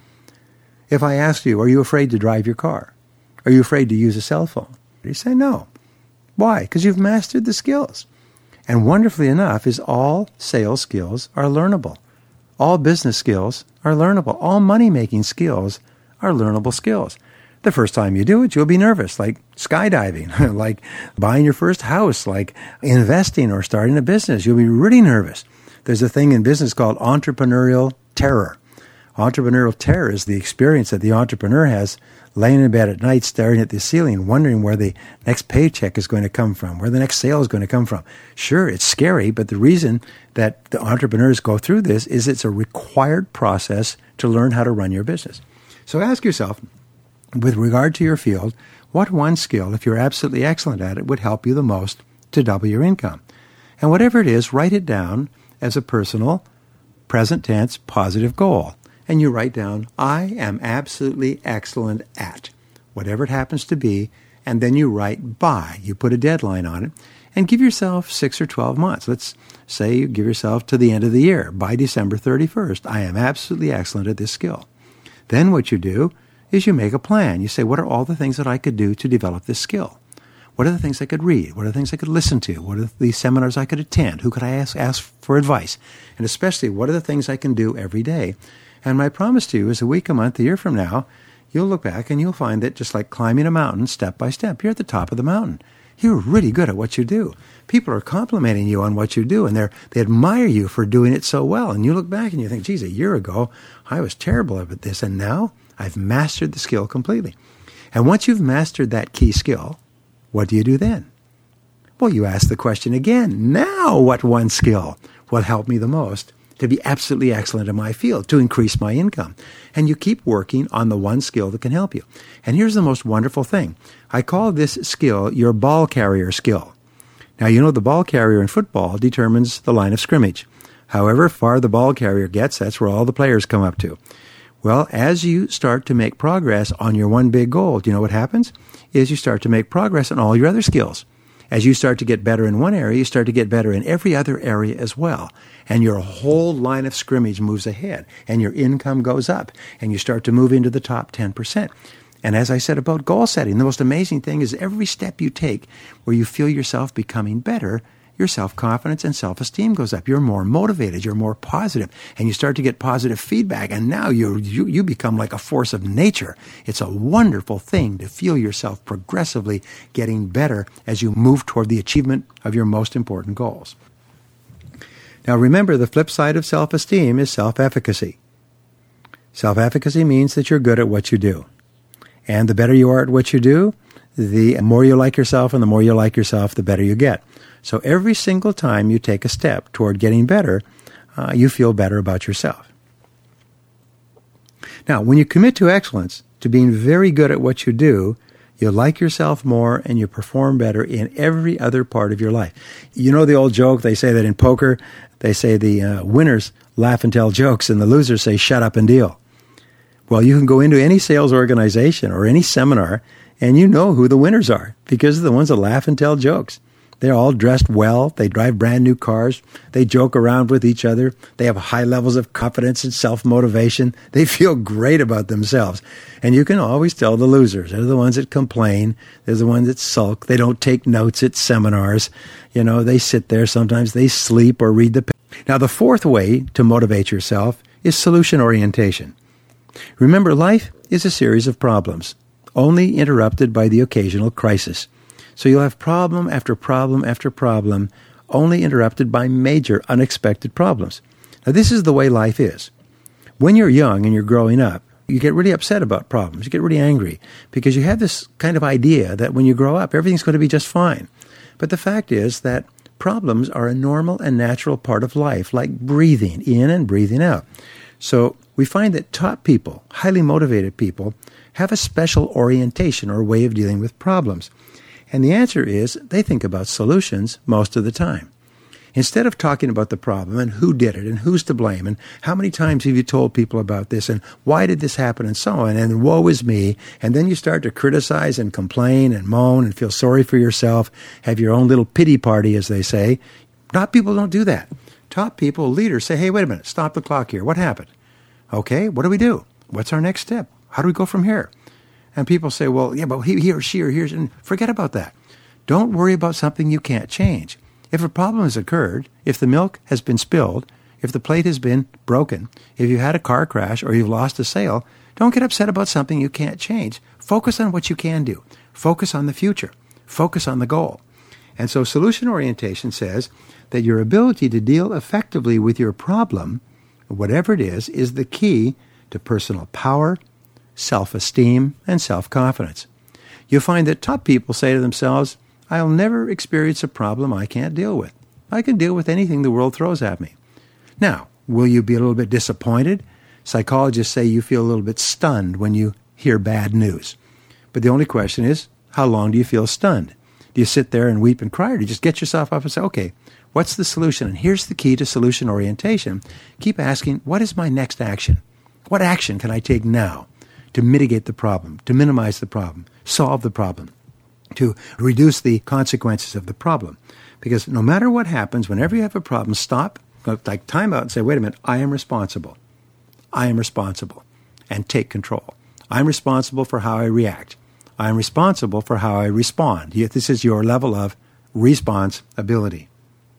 If I asked you, are you afraid to drive your car? Are you afraid to use a cell phone? You say no. Why? Because you've mastered the skills. And wonderfully enough is all sales skills are learnable. All business skills are learnable. All money-making skills are learnable skills. The first time you do it, you'll be nervous, like skydiving, like buying your first house, like investing or starting a business. You'll be really nervous. There's a thing in business called entrepreneurial terror. Entrepreneurial terror is the experience that the entrepreneur has laying in bed at night staring at the ceiling, wondering where the next paycheck is going to come from, where the next sale is going to come from. Sure, it's scary, but the reason that the entrepreneurs go through this is it's a required process to learn how to run your business. So ask yourself, with regard to your field, what one skill, if you're absolutely excellent at it, would help you the most to double your income? And whatever it is, write it down as a personal, present tense, positive goal. And you write down, I am absolutely excellent at, whatever it happens to be, and then you write by. You put a deadline on it, and give yourself six or twelve months. Let's say you give yourself to the end of the year. By December thirty-first, I am absolutely excellent at this skill. Then what you do is you make a plan. You say, what are all the things that I could do to develop this skill? What are the things I could read? What are the things I could listen to? What are the seminars I could attend? Who could I ask, ask for advice? And especially, what are the things I can do every day? And my promise to you is a week, a month, a year from now, you'll look back and you'll find that just like climbing a mountain step by step, you're at the top of the mountain. You're really good at what you do. People are complimenting you on what you do, and they're, they admire you for doing it so well. And you look back and you think, geez, a year ago, I was terrible at this, and now I've mastered the skill completely. And once you've mastered that key skill, what do you do then? Well, you ask the question again, now what one skill will help me the most to be absolutely excellent in my field, to increase my income? And you keep working on the one skill that can help you. And here's the most wonderful thing. I call this skill your ball carrier skill. Now, you know the ball carrier in football determines the line of scrimmage. However far the ball carrier gets, that's where all the players come up to. Well, as you start to make progress on your one big goal, do you know what happens? Is you start to make progress on all your other skills. As you start to get better in one area, you start to get better in every other area as well. And your whole line of scrimmage moves ahead, and your income goes up, and you start to move into the top ten percent. And as I said about goal setting, the most amazing thing is every step you take where you feel yourself becoming better, your self-confidence and self-esteem goes up. You're more motivated, you're more positive, and you start to get positive feedback, and now you you you become like a force of nature. It's a wonderful thing to feel yourself progressively getting better as you move toward the achievement of your most important goals. Now remember, the flip side of self-esteem is self-efficacy. Self-efficacy means that you're good at what you do. And the better you are at what you do, the more you like yourself, and the more you like yourself, the better you get. So every single time you take a step toward getting better, uh, you feel better about yourself. Now, when you commit to excellence, to being very good at what you do, you like yourself more and you perform better in every other part of your life. You know the old joke, they say that in poker, they say the uh, winners laugh and tell jokes and the losers say shut up and deal. Well, you can go into any sales organization or any seminar and you know who the winners are because they're the ones that laugh and tell jokes. They're all dressed well. They drive brand new cars. They joke around with each other. They have high levels of confidence and self-motivation. They feel great about themselves. And you can always tell the losers. They're the ones that complain. They're the ones that sulk. They don't take notes at seminars. You know, they sit there. Sometimes they sleep or read the paper. Now, the fourth way to motivate yourself is solution orientation. Remember, life is a series of problems, only interrupted by the occasional crisis. So you'll have problem after problem after problem, only interrupted by major unexpected problems. Now, this is the way life is. When you're young and you're growing up, you get really upset about problems. You get really angry because you have this kind of idea that when you grow up, everything's going to be just fine. But the fact is that problems are a normal and natural part of life, like breathing in and breathing out. So we find that top people, highly motivated people, have a special orientation or way of dealing with problems. And the answer is they think about solutions most of the time. Instead of talking about the problem and who did it and who's to blame and how many times have you told people about this and why did this happen and so on and woe is me, and then you start to criticize and complain and moan and feel sorry for yourself, have your own little pity party, as they say. Top people don't do that. Top people, leaders, say, hey, wait a minute, stop the clock here. What happened? Okay, what do we do? What's our next step? How do we go from here? And people say, well, yeah, but he, he or she or here's, and forget about that. Don't worry about something you can't change. If a problem has occurred, if the milk has been spilled, if the plate has been broken, if you had a car crash or you've lost a sale, don't get upset about something you can't change. Focus on what you can do. Focus on the future. Focus on the goal. And so solution orientation says that your ability to deal effectively with your problem, whatever it is, is the key to personal power, self-esteem, and self-confidence. You'll find that top people say to themselves, I'll never experience a problem I can't deal with. I can deal with anything the world throws at me. Now, will you be a little bit disappointed? Psychologists say you feel a little bit stunned when you hear bad news. But the only question is, how long do you feel stunned? Do you sit there and weep and cry, or do you just get yourself up and say, okay, what's the solution? And here's the key to solution orientation. Keep asking, what is my next action? What action can I take now to mitigate the problem, to minimize the problem, solve the problem, to reduce the consequences of the problem? Because no matter what happens, whenever you have a problem, stop, like time out and say, wait a minute, I am responsible. I am responsible. And take control. I'm responsible for how I react. I'm responsible for how I respond. This is your level of responsibility.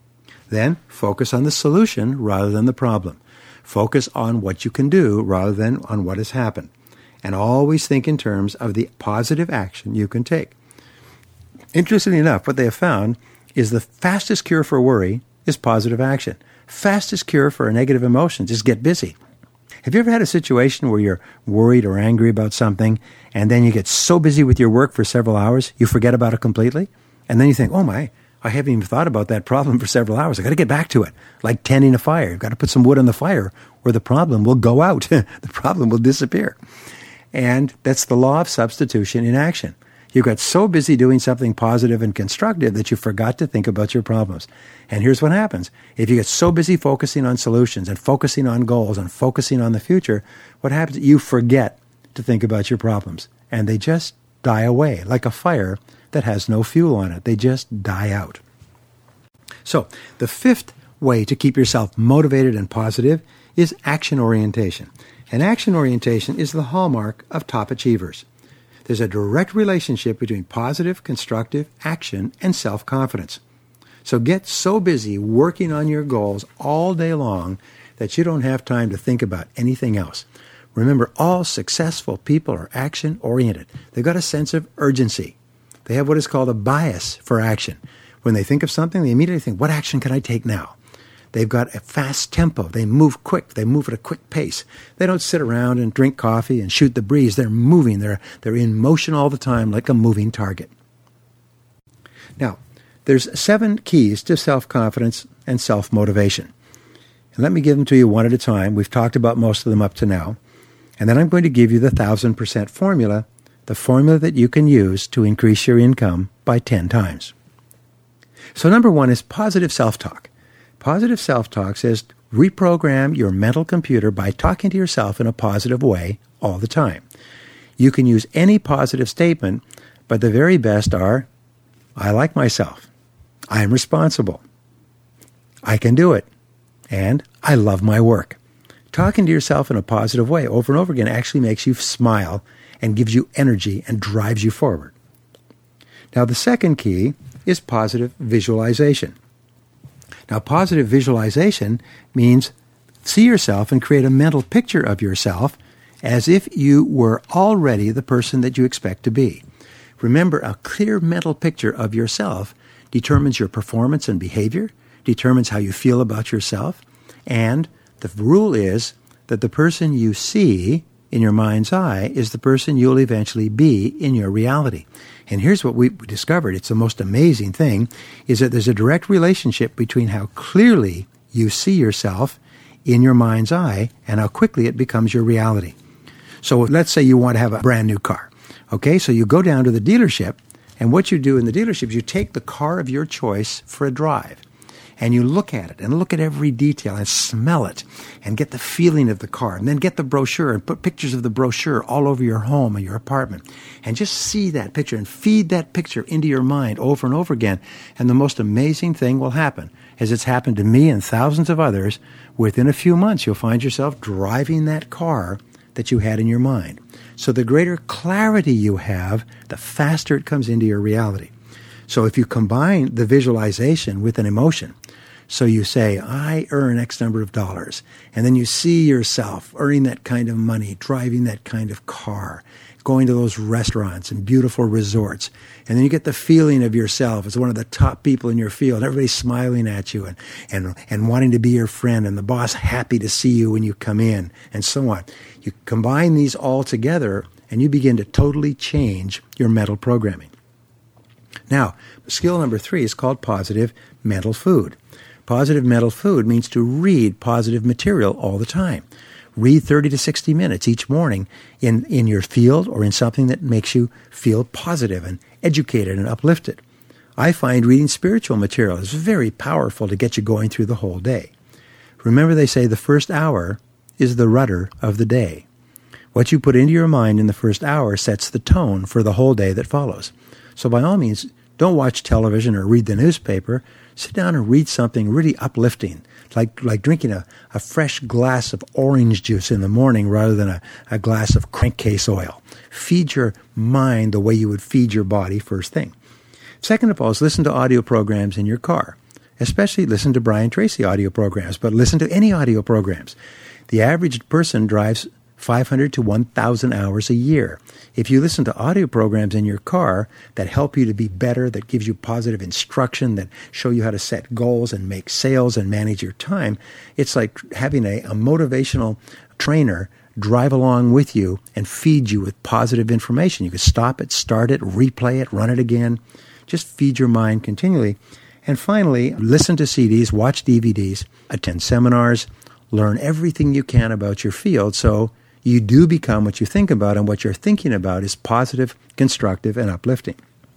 Then focus on the solution rather than the problem. Focus on what you can do rather than on what has happened. And always think in terms of the positive action you can take. Interestingly enough, what they have found is the fastest cure for worry is positive action. Fastest cure for negative emotions is get busy. Have you ever had a situation where you're worried or angry about something, and then you get so busy with your work for several hours, you forget about it completely? And then you think, oh my, I haven't even thought about that problem for several hours. I've got to get back to it. Like tending a fire. You've got to put some wood on the fire or the problem will go out. The problem will disappear. And that's the law of substitution in action. You got so busy doing something positive and constructive that you forgot to think about your problems. And here's what happens. If you get so busy focusing on solutions and focusing on goals and focusing on the future, what happens? You forget to think about your problems. And they just die away, like a fire that has no fuel on it. They just die out. So the fifth way to keep yourself motivated and positive is action orientation. And action orientation is the hallmark of top achievers. There's a direct relationship between positive, constructive action and self-confidence. So get so busy working on your goals all day long that you don't have time to think about anything else. Remember, all successful people are action-oriented. They've got a sense of urgency. They have what is called a bias for action. When they think of something, they immediately think, what action can I take now? They've got a fast tempo. They move quick. They move at a quick pace. They don't sit around and drink coffee and shoot the breeze. They're moving. They're, they're in motion all the time like a moving target. Now, there's seven keys to self-confidence and self-motivation. And let me give them to you one at a time. We've talked about most of them up to now. And then I'm going to give you the one thousand percent formula, the formula that you can use to increase your income by ten times. So number one is positive self-talk. Positive self-talk says reprogram your mental computer by talking to yourself in a positive way all the time. You can use any positive statement, but the very best are, I like myself, I am responsible, I can do it, and I love my work. Talking to yourself in a positive way over and over again actually makes you smile and gives you energy and drives you forward. Now, the second key is positive visualization. Now, positive visualization means see yourself and create a mental picture of yourself as if you were already the person that you expect to be. Remember, a clear mental picture of yourself determines your performance and behavior, determines how you feel about yourself, and the rule is that the person you see in your mind's eye is the person you'll eventually be in your reality. And here's what we discovered. It's the most amazing thing, is that there's a direct relationship between how clearly you see yourself in your mind's eye and how quickly it becomes your reality. So let's say you want to have a brand new car. Okay, so you go down to the dealership, and what you do in the dealership is you take the car of your choice for a drive. And you look at it and look at every detail and smell it and get the feeling of the car, and then get the brochure and put pictures of the brochure all over your home or your apartment, and just see that picture and feed that picture into your mind over and over again. And the most amazing thing will happen, as it's happened to me and thousands of others. Within a few months, you'll find yourself driving that car that you had in your mind. So the greater clarity you have, the faster it comes into your reality. So if you combine the visualization with an emotion, so you say, I earn X number of dollars, and then you see yourself earning that kind of money, driving that kind of car, going to those restaurants and beautiful resorts, and then you get the feeling of yourself as one of the top people in your field, everybody's smiling at you and, and, and wanting to be your friend, and the boss happy to see you when you come in, and so on. You combine these all together, and you begin to totally change your mental programming. Now, skill number three is called positive mental food. Positive mental food means to read positive material all the time. Read thirty to sixty minutes each morning in, in your field or in something that makes you feel positive and educated and uplifted. I find reading spiritual material is very powerful to get you going through the whole day. Remember, they say the first hour is the rudder of the day. What you put into your mind in the first hour sets the tone for the whole day that follows. So by all means, don't watch television or read the newspaper. Sit down and read something really uplifting, like like drinking a, a fresh glass of orange juice in the morning rather than a, a glass of crankcase oil. Feed your mind the way you would feed your body first thing. Second of all is listen to audio programs in your car. Especially listen to Brian Tracy audio programs, but listen to any audio programs. The average person drives five hundred to one thousand hours a year. If you listen to audio programs in your car that help you to be better, that gives you positive instruction, that show you how to set goals and make sales and manage your time, it's like having a, a motivational trainer drive along with you and feed you with positive information. You can stop it, start it, replay it, run it again. Just feed your mind continually. And finally, listen to C Ds, watch D V Ds, attend seminars, learn everything you can about your field so you do become what you think about, and what you're thinking about is positive, constructive, and uplifting.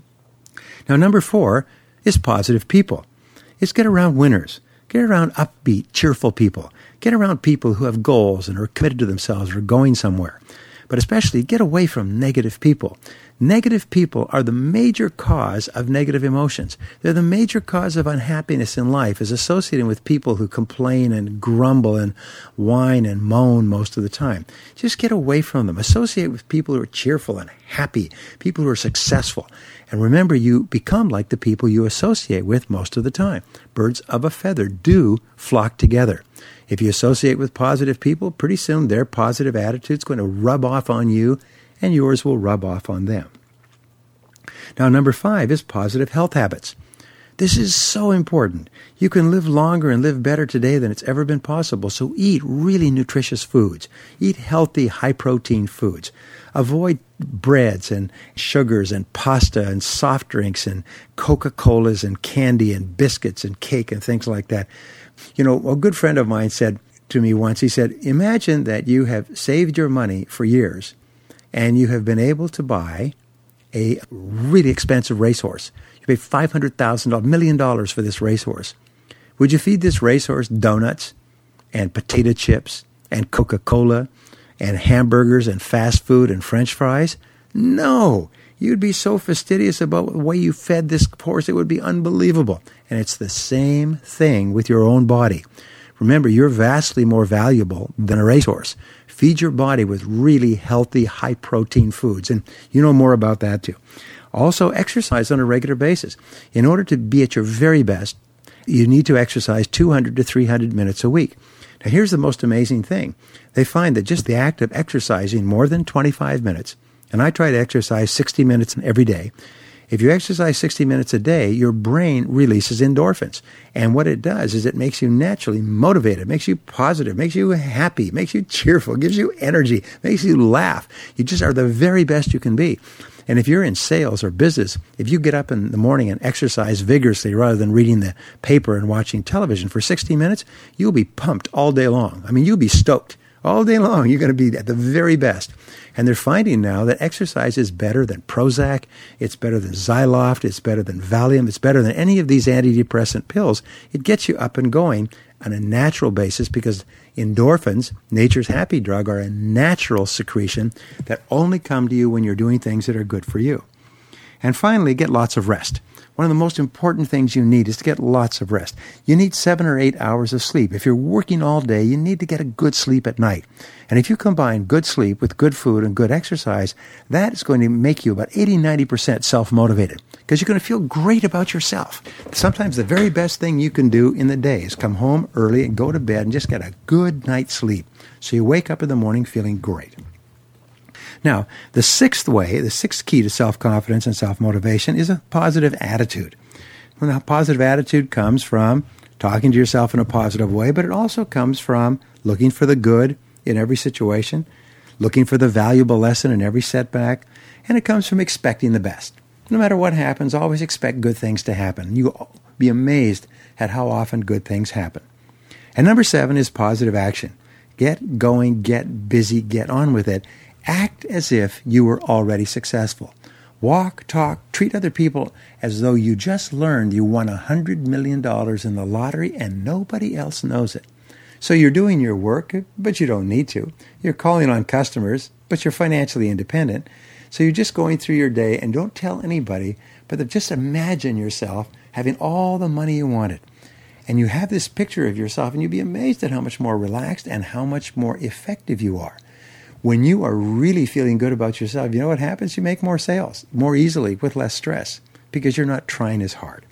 Now, number four is positive people. It's get around winners. Get around upbeat, cheerful people. Get around people who have goals and are committed to themselves or going somewhere. But especially get away from negative people. Negative people are the major cause of negative emotions. They're the major cause of unhappiness in life, is associated with people who complain and grumble and whine and moan most of the time. Just get away from them. Associate with people who are cheerful and happy, people who are successful. And remember, you become like the people you associate with most of the time. Birds of a feather do flock together. If you associate with positive people, pretty soon their positive attitude's going to rub off on you, and yours will rub off on them. Now, number five is positive health habits. This is so important. You can live longer and live better today than it's ever been possible, so eat really nutritious foods. Eat healthy, high-protein foods. Avoid breads and sugars and pasta and soft drinks and Coca-Colas and candy and biscuits and cake and things like that. You know, a good friend of mine said to me once, he said, imagine that you have saved your money for years and you have been able to buy a really expensive racehorse. You pay five hundred thousand dollars, a million dollars for this racehorse. Would you feed this racehorse donuts and potato chips and Coca-Cola and hamburgers and fast food and French fries? No. You'd be so fastidious about the way you fed this horse, it would be unbelievable. And it's the same thing with your own body. Remember, you're vastly more valuable than a racehorse. Feed your body with really healthy, high-protein foods. And you know more about that, too. Also, exercise on a regular basis. In order to be at your very best, you need to exercise two hundred to three hundred minutes a week. Now, here's the most amazing thing. They find that just the act of exercising more than twenty-five minutes, and I try to exercise sixty minutes every day. If you exercise sixty minutes a day, your brain releases endorphins. And what it does is it makes you naturally motivated, makes you positive, makes you happy, makes you cheerful, gives you energy, makes you laugh. You just are the very best you can be. And if you're in sales or business, if you get up in the morning and exercise vigorously rather than reading the paper and watching television for sixty minutes, you'll be pumped all day long. I mean, you'll be stoked. All day long, you're going to be at the very best. And they're finding now that exercise is better than Prozac, it's better than Zoloft, it's better than Valium, it's better than any of these antidepressant pills. It gets you up and going on a natural basis because endorphins, nature's happy drug, are a natural secretion that only come to you when you're doing things that are good for you. And finally, get lots of rest. One of the most important things you need is to get lots of rest. You need seven or eight hours of sleep. If you're working all day, you need to get a good sleep at night. And if you combine good sleep with good food and good exercise, that is going to make you about eighty, ninety percent self-motivated because you're going to feel great about yourself. Sometimes the very best thing you can do in the day is come home early and go to bed and just get a good night's sleep. So you wake up in the morning feeling great. Now, the sixth way, the sixth key to self-confidence and self-motivation is a positive attitude. When a positive attitude comes from talking to yourself in a positive way, but it also comes from looking for the good in every situation, looking for the valuable lesson in every setback, and it comes from expecting the best. No matter what happens, always expect good things to happen. You'll be amazed at how often good things happen. And number seven is positive action. Get going, get busy, get on with it. Act as if you were already successful. Walk, talk, treat other people as though you just learned you won one hundred million dollars in the lottery and nobody else knows it. So you're doing your work, but you don't need to. You're calling on customers, but you're financially independent. So you're just going through your day and don't tell anybody, but just imagine yourself having all the money you wanted. And you have this picture of yourself and you'd be amazed at how much more relaxed and how much more effective you are. When you are really feeling good about yourself, you know what happens? You make more sales more easily with less stress because you're not trying as hard.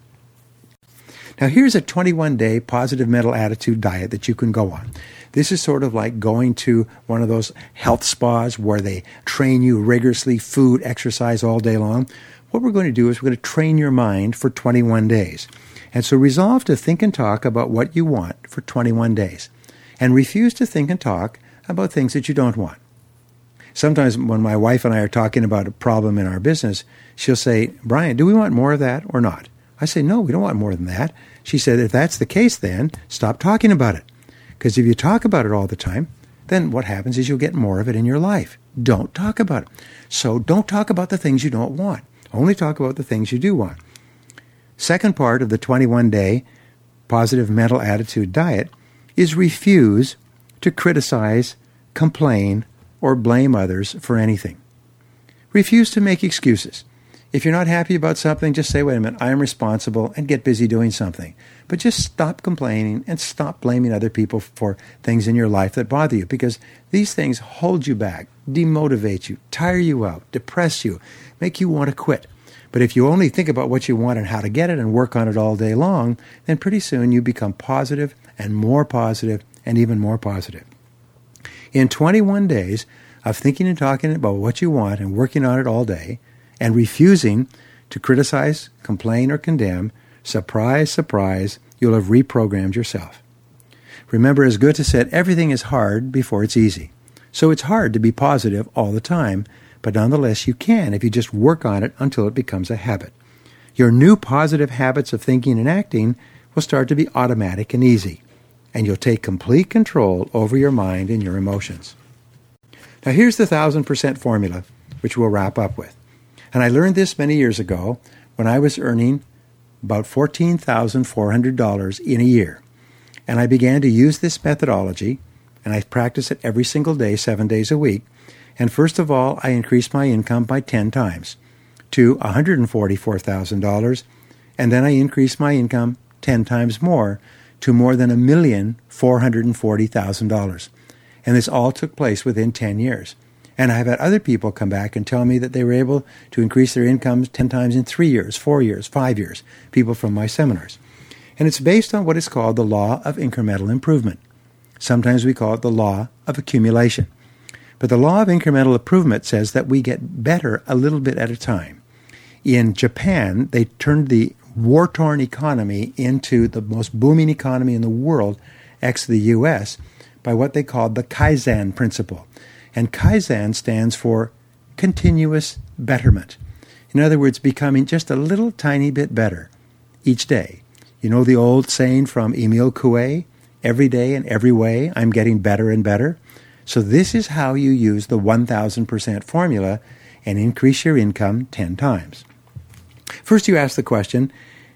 Now, here's a twenty-one day positive mental attitude diet that you can go on. This is sort of like going to one of those health spas where they train you rigorously, food, exercise all day long. What we're going to do is we're going to train your mind for twenty-one days. And so resolve to think and talk about what you want for twenty-one days. And refuse to think and talk about things that you don't want. Sometimes when my wife and I are talking about a problem in our business, she'll say, Brian, do we want more of that or not? I say, no, we don't want more than that. She said, if that's the case, then stop talking about it. Because if you talk about it all the time, then what happens is you'll get more of it in your life. Don't talk about it. So don't talk about the things you don't want. Only talk about the things you do want. Second part of the twenty-one day positive mental attitude diet is refuse to criticize, complain, or blame others for anything. Refuse to make excuses. If you're not happy about something, just say, wait a minute, I am responsible, and get busy doing something. But just stop complaining and stop blaming other people for things in your life that bother you, because these things hold you back, demotivate you, tire you out, depress you, make you want to quit. But if you only think about what you want and how to get it and work on it all day long, then pretty soon you become positive and more positive and even more positive. In twenty-one days of thinking and talking about what you want and working on it all day and refusing to criticize, complain, or condemn, surprise, surprise, you'll have reprogrammed yourself. Remember, as Goethe said, everything is hard before it's easy. So it's hard to be positive all the time, but nonetheless you can if you just work on it until it becomes a habit. Your new positive habits of thinking and acting will start to be automatic and easy, and you'll take complete control over your mind and your emotions. Now here's the thousand percent formula, which we'll wrap up with. And I learned this many years ago when I was earning about fourteen thousand four hundred dollars in a year. And I began to use this methodology, and I practice it every single day, seven days a week. And first of all, I increased my income by ten times to one hundred forty-four thousand dollars, and then I increased my income ten times more to more than one million four hundred forty thousand dollars. And this all took place within ten years. And I've had other people come back and tell me that they were able to increase their incomes ten times in three years, four years, five years, people from my seminars. And it's based on what is called the law of incremental improvement. Sometimes we call it the law of accumulation. But the law of incremental improvement says that we get better a little bit at a time. In Japan, they turned the war-torn economy into the most booming economy in the world, ex the U S, by what they called the Kaizen principle. And Kaizen stands for continuous betterment. In other words, becoming just a little tiny bit better each day. You know the old saying from Emile Coué, every day in every way, I'm getting better and better. So this is how you use the one thousand percent formula and increase your income ten times. First, you ask the question,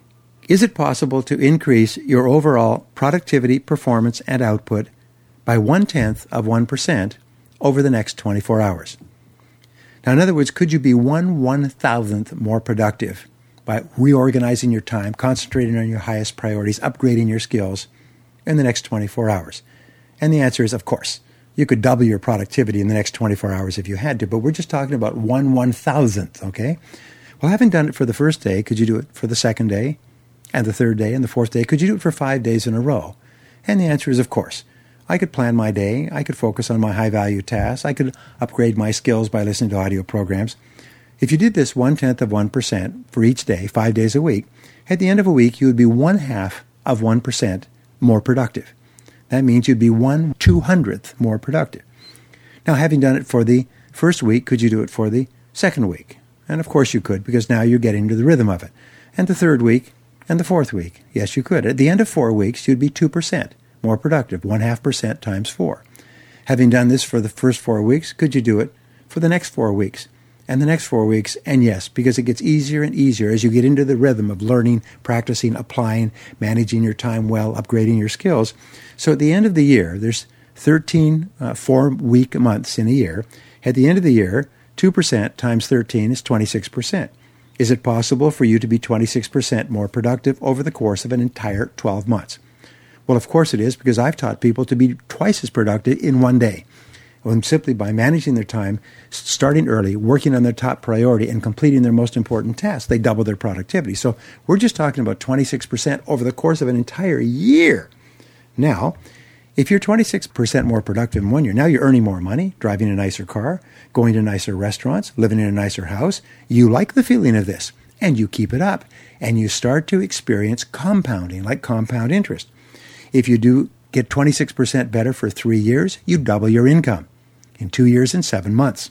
is it possible to increase your overall productivity, performance, and output by one-tenth of one percent over the next twenty-four hours? Now, in other words, could you be one one-thousandth more productive by reorganizing your time, concentrating on your highest priorities, upgrading your skills in the next twenty-four hours? And the answer is, of course. You could double your productivity in the next twenty-four hours if you had to, but we're just talking about one one-thousandth, okay? Well, having done it for the first day, could you do it for the second day, and the third day, and the fourth day? Could you do it for five days in a row? And the answer is, of course. I could plan my day. I could focus on my high-value tasks. I could upgrade my skills by listening to audio programs. If you did this one-tenth of one percent for each day, five days a week, at the end of a week, you would be one-half of one percent more productive. That means you'd be one two-hundredth more productive. Now, having done it for the first week, could you do it for the second week? And of course you could, because now you're getting into the rhythm of it. And the third week, and the fourth week. Yes, you could. At the end of four weeks, you'd be two percent more productive, one-half percent times four. Having done this for the first four weeks, could you do it for the next four weeks? And the next four weeks, and yes, because it gets easier and easier as you get into the rhythm of learning, practicing, applying, managing your time well, upgrading your skills. So at the end of the year, there's thirteen uh, four-week months in a year. At the end of the year, two percent times thirteen is twenty-six percent. Is it possible for you to be twenty-six percent more productive over the course of an entire twelve months? Well, of course it is, because I've taught people to be twice as productive in one day. And simply by managing their time, starting early, working on their top priority, and completing their most important tasks, they double their productivity. So we're just talking about twenty-six percent over the course of an entire year. Now, if you're twenty-six percent more productive in one year, now you're earning more money, driving a nicer car, going to nicer restaurants, living in a nicer house. You like the feeling of this, and you keep it up, and you start to experience compounding, like compound interest. If you do get twenty-six percent better for three years, you double your income in two years and seven months.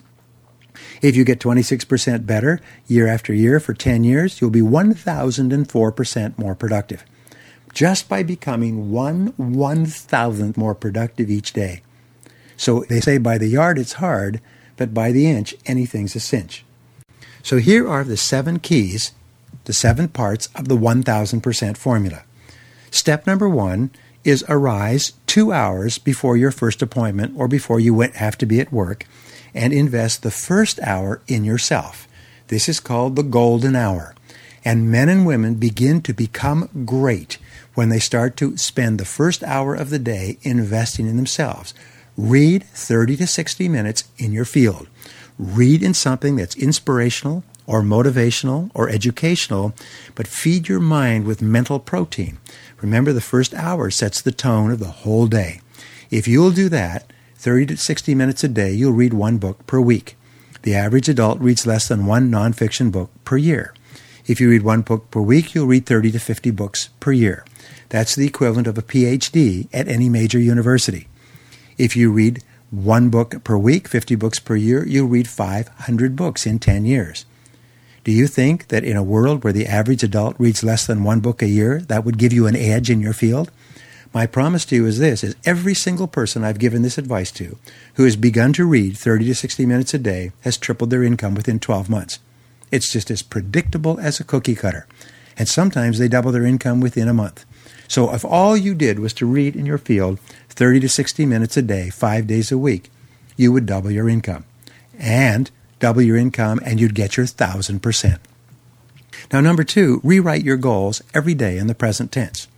If you get twenty-six percent better year after year for ten years, you'll be one thousand four percent more productive, just by becoming one one-thousandth more productive each day. So they say by the yard it's hard, but by the inch anything's a cinch. So here are the seven keys, the seven parts of the one thousand percent formula. Step number one is arise two hours before your first appointment or before you have to be at work and invest the first hour in yourself. This is called the golden hour. And men and women begin to become great when they start to spend the first hour of the day investing in themselves. Read thirty to sixty minutes in your field. Read in something that's inspirational or motivational or educational, but feed your mind with mental protein. Remember, the first hour sets the tone of the whole day. If you'll do that, thirty to sixty minutes a day, you'll read one book per week. The average adult reads less than one nonfiction book per year. If you read one book per week, you'll read thirty to fifty books per year. That's the equivalent of a P H D at any major university. If you read one book per week, fifty books per year, you'll read five hundred books in ten years. Do you think that in a world where the average adult reads less than one book a year, that would give you an edge in your field? My promise to you is this, is every single person I've given this advice to who has begun to read thirty to sixty minutes a day has tripled their income within twelve months. It's just as predictable as a cookie cutter. And sometimes they double their income within a month. So if all you did was to read in your field thirty to sixty minutes a day, five days a week, you would double your income. And double your income, and you'd get your one thousand percent. Now, number two, rewrite your goals every day in the present tense.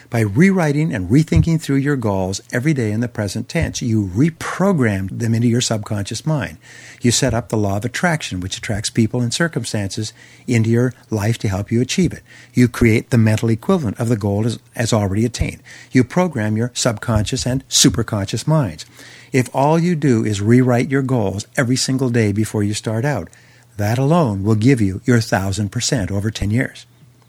By rewriting and rethinking through your goals every day in the present tense, you reprogram them into your subconscious mind. You set up the law of attraction, which attracts people and circumstances into your life to help you achieve it. You create the mental equivalent of the goal as, as already attained. You program your subconscious and superconscious minds. If all you do is rewrite your goals every single day before you start out, that alone will give you your one thousand percent over ten years.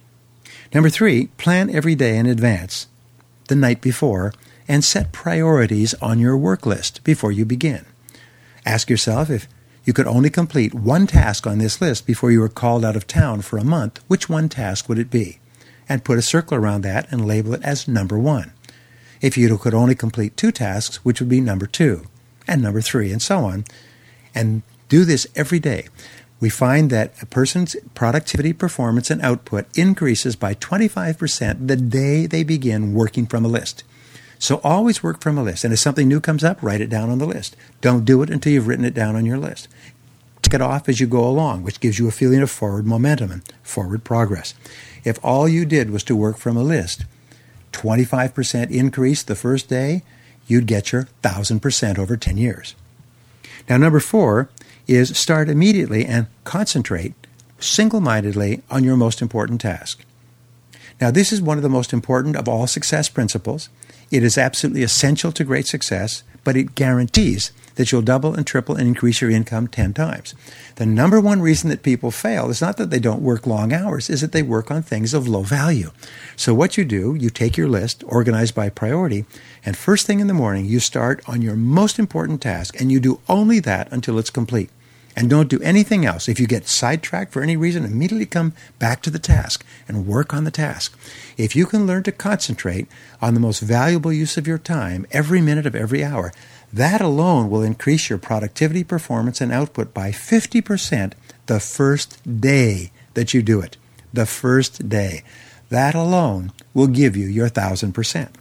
Number three, plan every day in advance, the night before, and set priorities on your work list before you begin. Ask yourself, if you could only complete one task on this list before you were called out of town for a month, which one task would it be? And put a circle around that and label it as number one. If you could only complete two tasks, which would be number two, and number three, and so on. And do this every day. We find that a person's productivity, performance, and output increases by twenty-five percent the day they begin working from a list. So always work from a list. And if something new comes up, write it down on the list. Don't do it until you've written it down on your list. Tick it off as you go along, which gives you a feeling of forward momentum and forward progress. If all you did was to work from a list, twenty-five percent increase the first day, you'd get your one thousand percent over ten years. Now, number four is start immediately and concentrate single-mindedly on your most important task. Now, this is one of the most important of all success principles. It is absolutely essential to great success, but it guarantees that you'll double and triple and increase your income ten times. The number one reason that people fail is not that they don't work long hours, is that they work on things of low value. So what you do, you take your list, organized by priority, and first thing in the morning, you start on your most important task, and you do only that until it's complete. And don't do anything else. If you get sidetracked for any reason, immediately come back to the task and work on the task. If you can learn to concentrate on the most valuable use of your time every minute of every hour, that alone will increase your productivity, performance, and output by fifty percent the first day that you do it. The first day. That alone will give you your one thousand percent.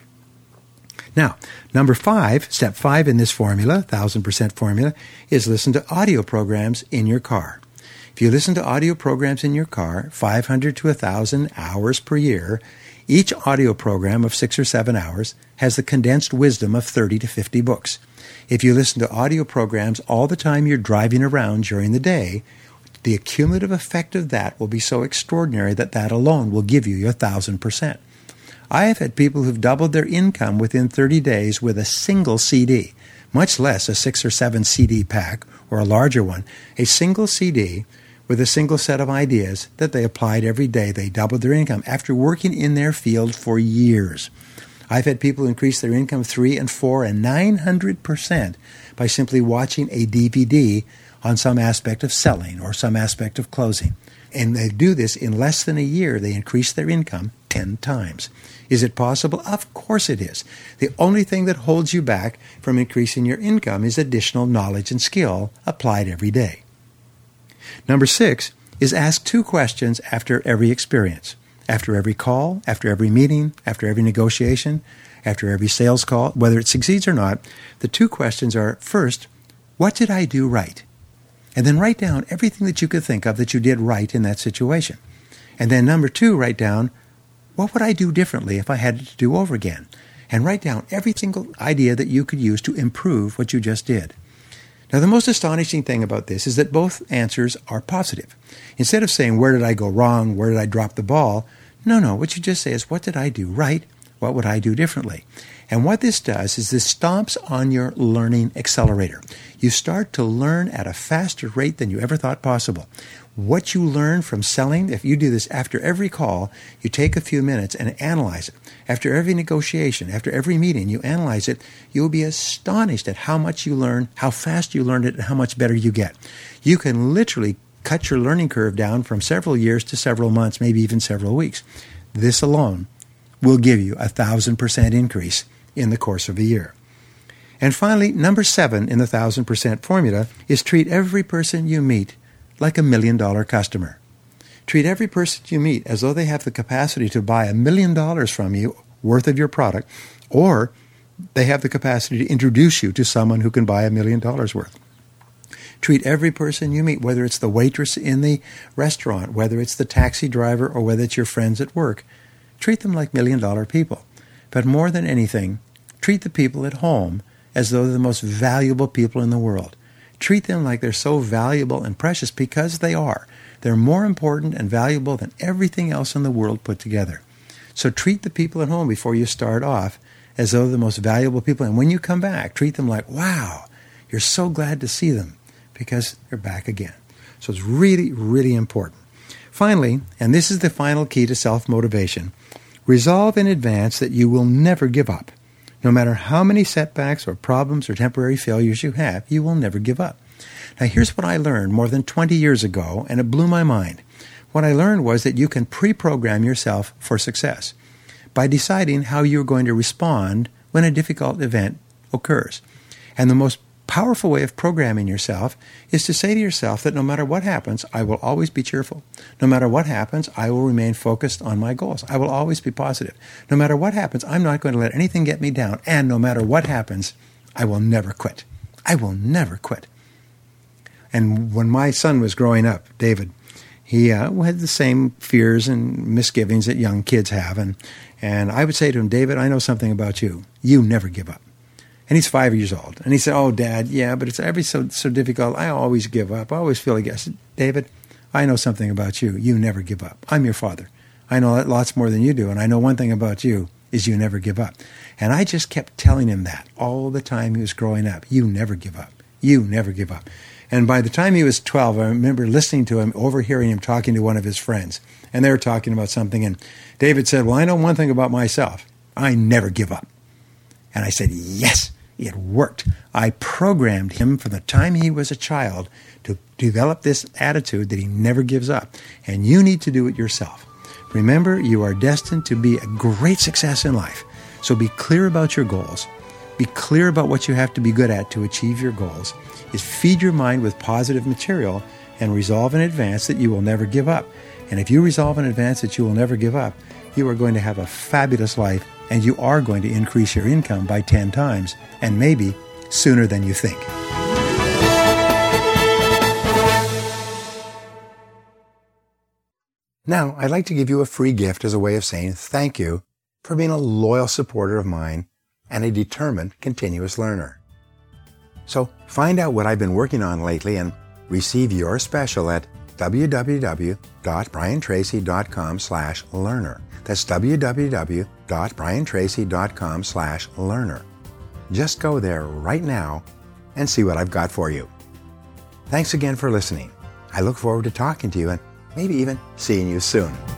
Now, number five, step five in this formula, one thousand percent formula, is listen to audio programs in your car. If you listen to audio programs in your car, five hundred to one thousand hours per year, each audio program of six or seven hours has the condensed wisdom of thirty to fifty books. If you listen to audio programs all the time you're driving around during the day, the cumulative effect of that will be so extraordinary that that alone will give you your one thousand percent. I have had people who've doubled their income within thirty days with a single C D, much less a six or seven C D pack or a larger one. A single C D with a single set of ideas that they applied every day. They doubled their income after working in their field for years. I've had people increase their income three and four and nine hundred percent by simply watching a D V D on some aspect of selling or some aspect of closing. And they do this in less than a year. They increase their income ten times. Is it possible? Of course it is. The only thing that holds you back from increasing your income is additional knowledge and skill applied every day. Number six is ask two questions after every experience. After every call, after every meeting, after every negotiation, after every sales call, whether it succeeds or not, the two questions are, first, what did I do right? And then write down everything that you could think of that you did right in that situation. And then number two, write down, what would I do differently if I had it to do over again? And write down every single idea that you could use to improve what you just did. Now, the most astonishing thing about this is that both answers are positive. Instead of saying, where did I go wrong? Where did I drop the ball? No, no. What you just say is, what did I do right? What would I do differently? And what this does is this stomps on your learning accelerator. You start to learn at a faster rate than you ever thought possible. What you learn from selling, if you do this after every call, you take a few minutes and analyze it. After every negotiation, after every meeting, you analyze it, you will be astonished at how much you learn, how fast you learn it, and how much better you get. You can literally cut your learning curve down from several years to several months, maybe even several weeks. This alone will give you a thousand percent increase in the course of a year. And finally, number seven in the thousand percent formula is treat every person you meet like a million-dollar customer. Treat every person you meet as though they have the capacity to buy a million dollars from you worth of your product, or they have the capacity to introduce you to someone who can buy a million dollars worth. Treat every person you meet, whether it's the waitress in the restaurant, whether it's the taxi driver, or whether it's your friends at work. Treat them like million-dollar people. But more than anything, treat the people at home as though they're the most valuable people in the world. Treat them like they're so valuable and precious, because they are. They're more important and valuable than everything else in the world put together. So treat the people at home before you start off as though they're the most valuable people. And when you come back, treat them like, wow, you're so glad to see them, because they're back again. So it's really, really important. Finally, and this is the final key to self-motivation, resolve in advance that you will never give up. No matter how many setbacks or problems or temporary failures you have, you will never give up. Now, here's what I learned more than twenty years ago, and it blew my mind. What I learned was that you can pre-program yourself for success by deciding how you're going to respond when a difficult event occurs. And the most powerful way of programming yourself is to say to yourself that no matter what happens, I will always be cheerful. No matter what happens, I will remain focused on my goals. I will always be positive. No matter what happens, I'm not going to let anything get me down. And no matter what happens, I will never quit. I will never quit. And when my son was growing up, David, he uh, had the same fears and misgivings that young kids have. And, and I would say to him, David, I know something about you. You never give up. And he's five years old. And he said, oh, Dad, yeah, but it's every so, so difficult. I always give up. I always feel like I said, David, I know something about you. You never give up. I'm your father. I know lots more than you do. And I know one thing about you is you never give up. And I just kept telling him that all the time he was growing up. You never give up. You never give up. And by the time he was twelve, I remember listening to him, overhearing him talking to one of his friends. And they were talking about something. And David said, well, I know one thing about myself. I never give up. And I said, yes. It worked. I programmed him from the time he was a child to develop this attitude that he never gives up. And you need to do it yourself. Remember, you are destined to be a great success in life. So be clear about your goals. Be clear about what you have to be good at to achieve your goals. Is feed your mind with positive material and resolve in advance that you will never give up. And if you resolve in advance that you will never give up, you are going to have a fabulous life, and you are going to increase your income by ten times, and maybe sooner than you think. Now, I'd like to give you a free gift as a way of saying thank you for being a loyal supporter of mine and a determined continuous learner. So find out what I've been working on lately and receive your special at w w w dot brian tracy dot com slash learner. That's w w w dot brian tracy dot com slash learner. Just go there right now and see what I've got for you. Thanks again for listening. I look forward to talking to you and maybe even seeing you soon.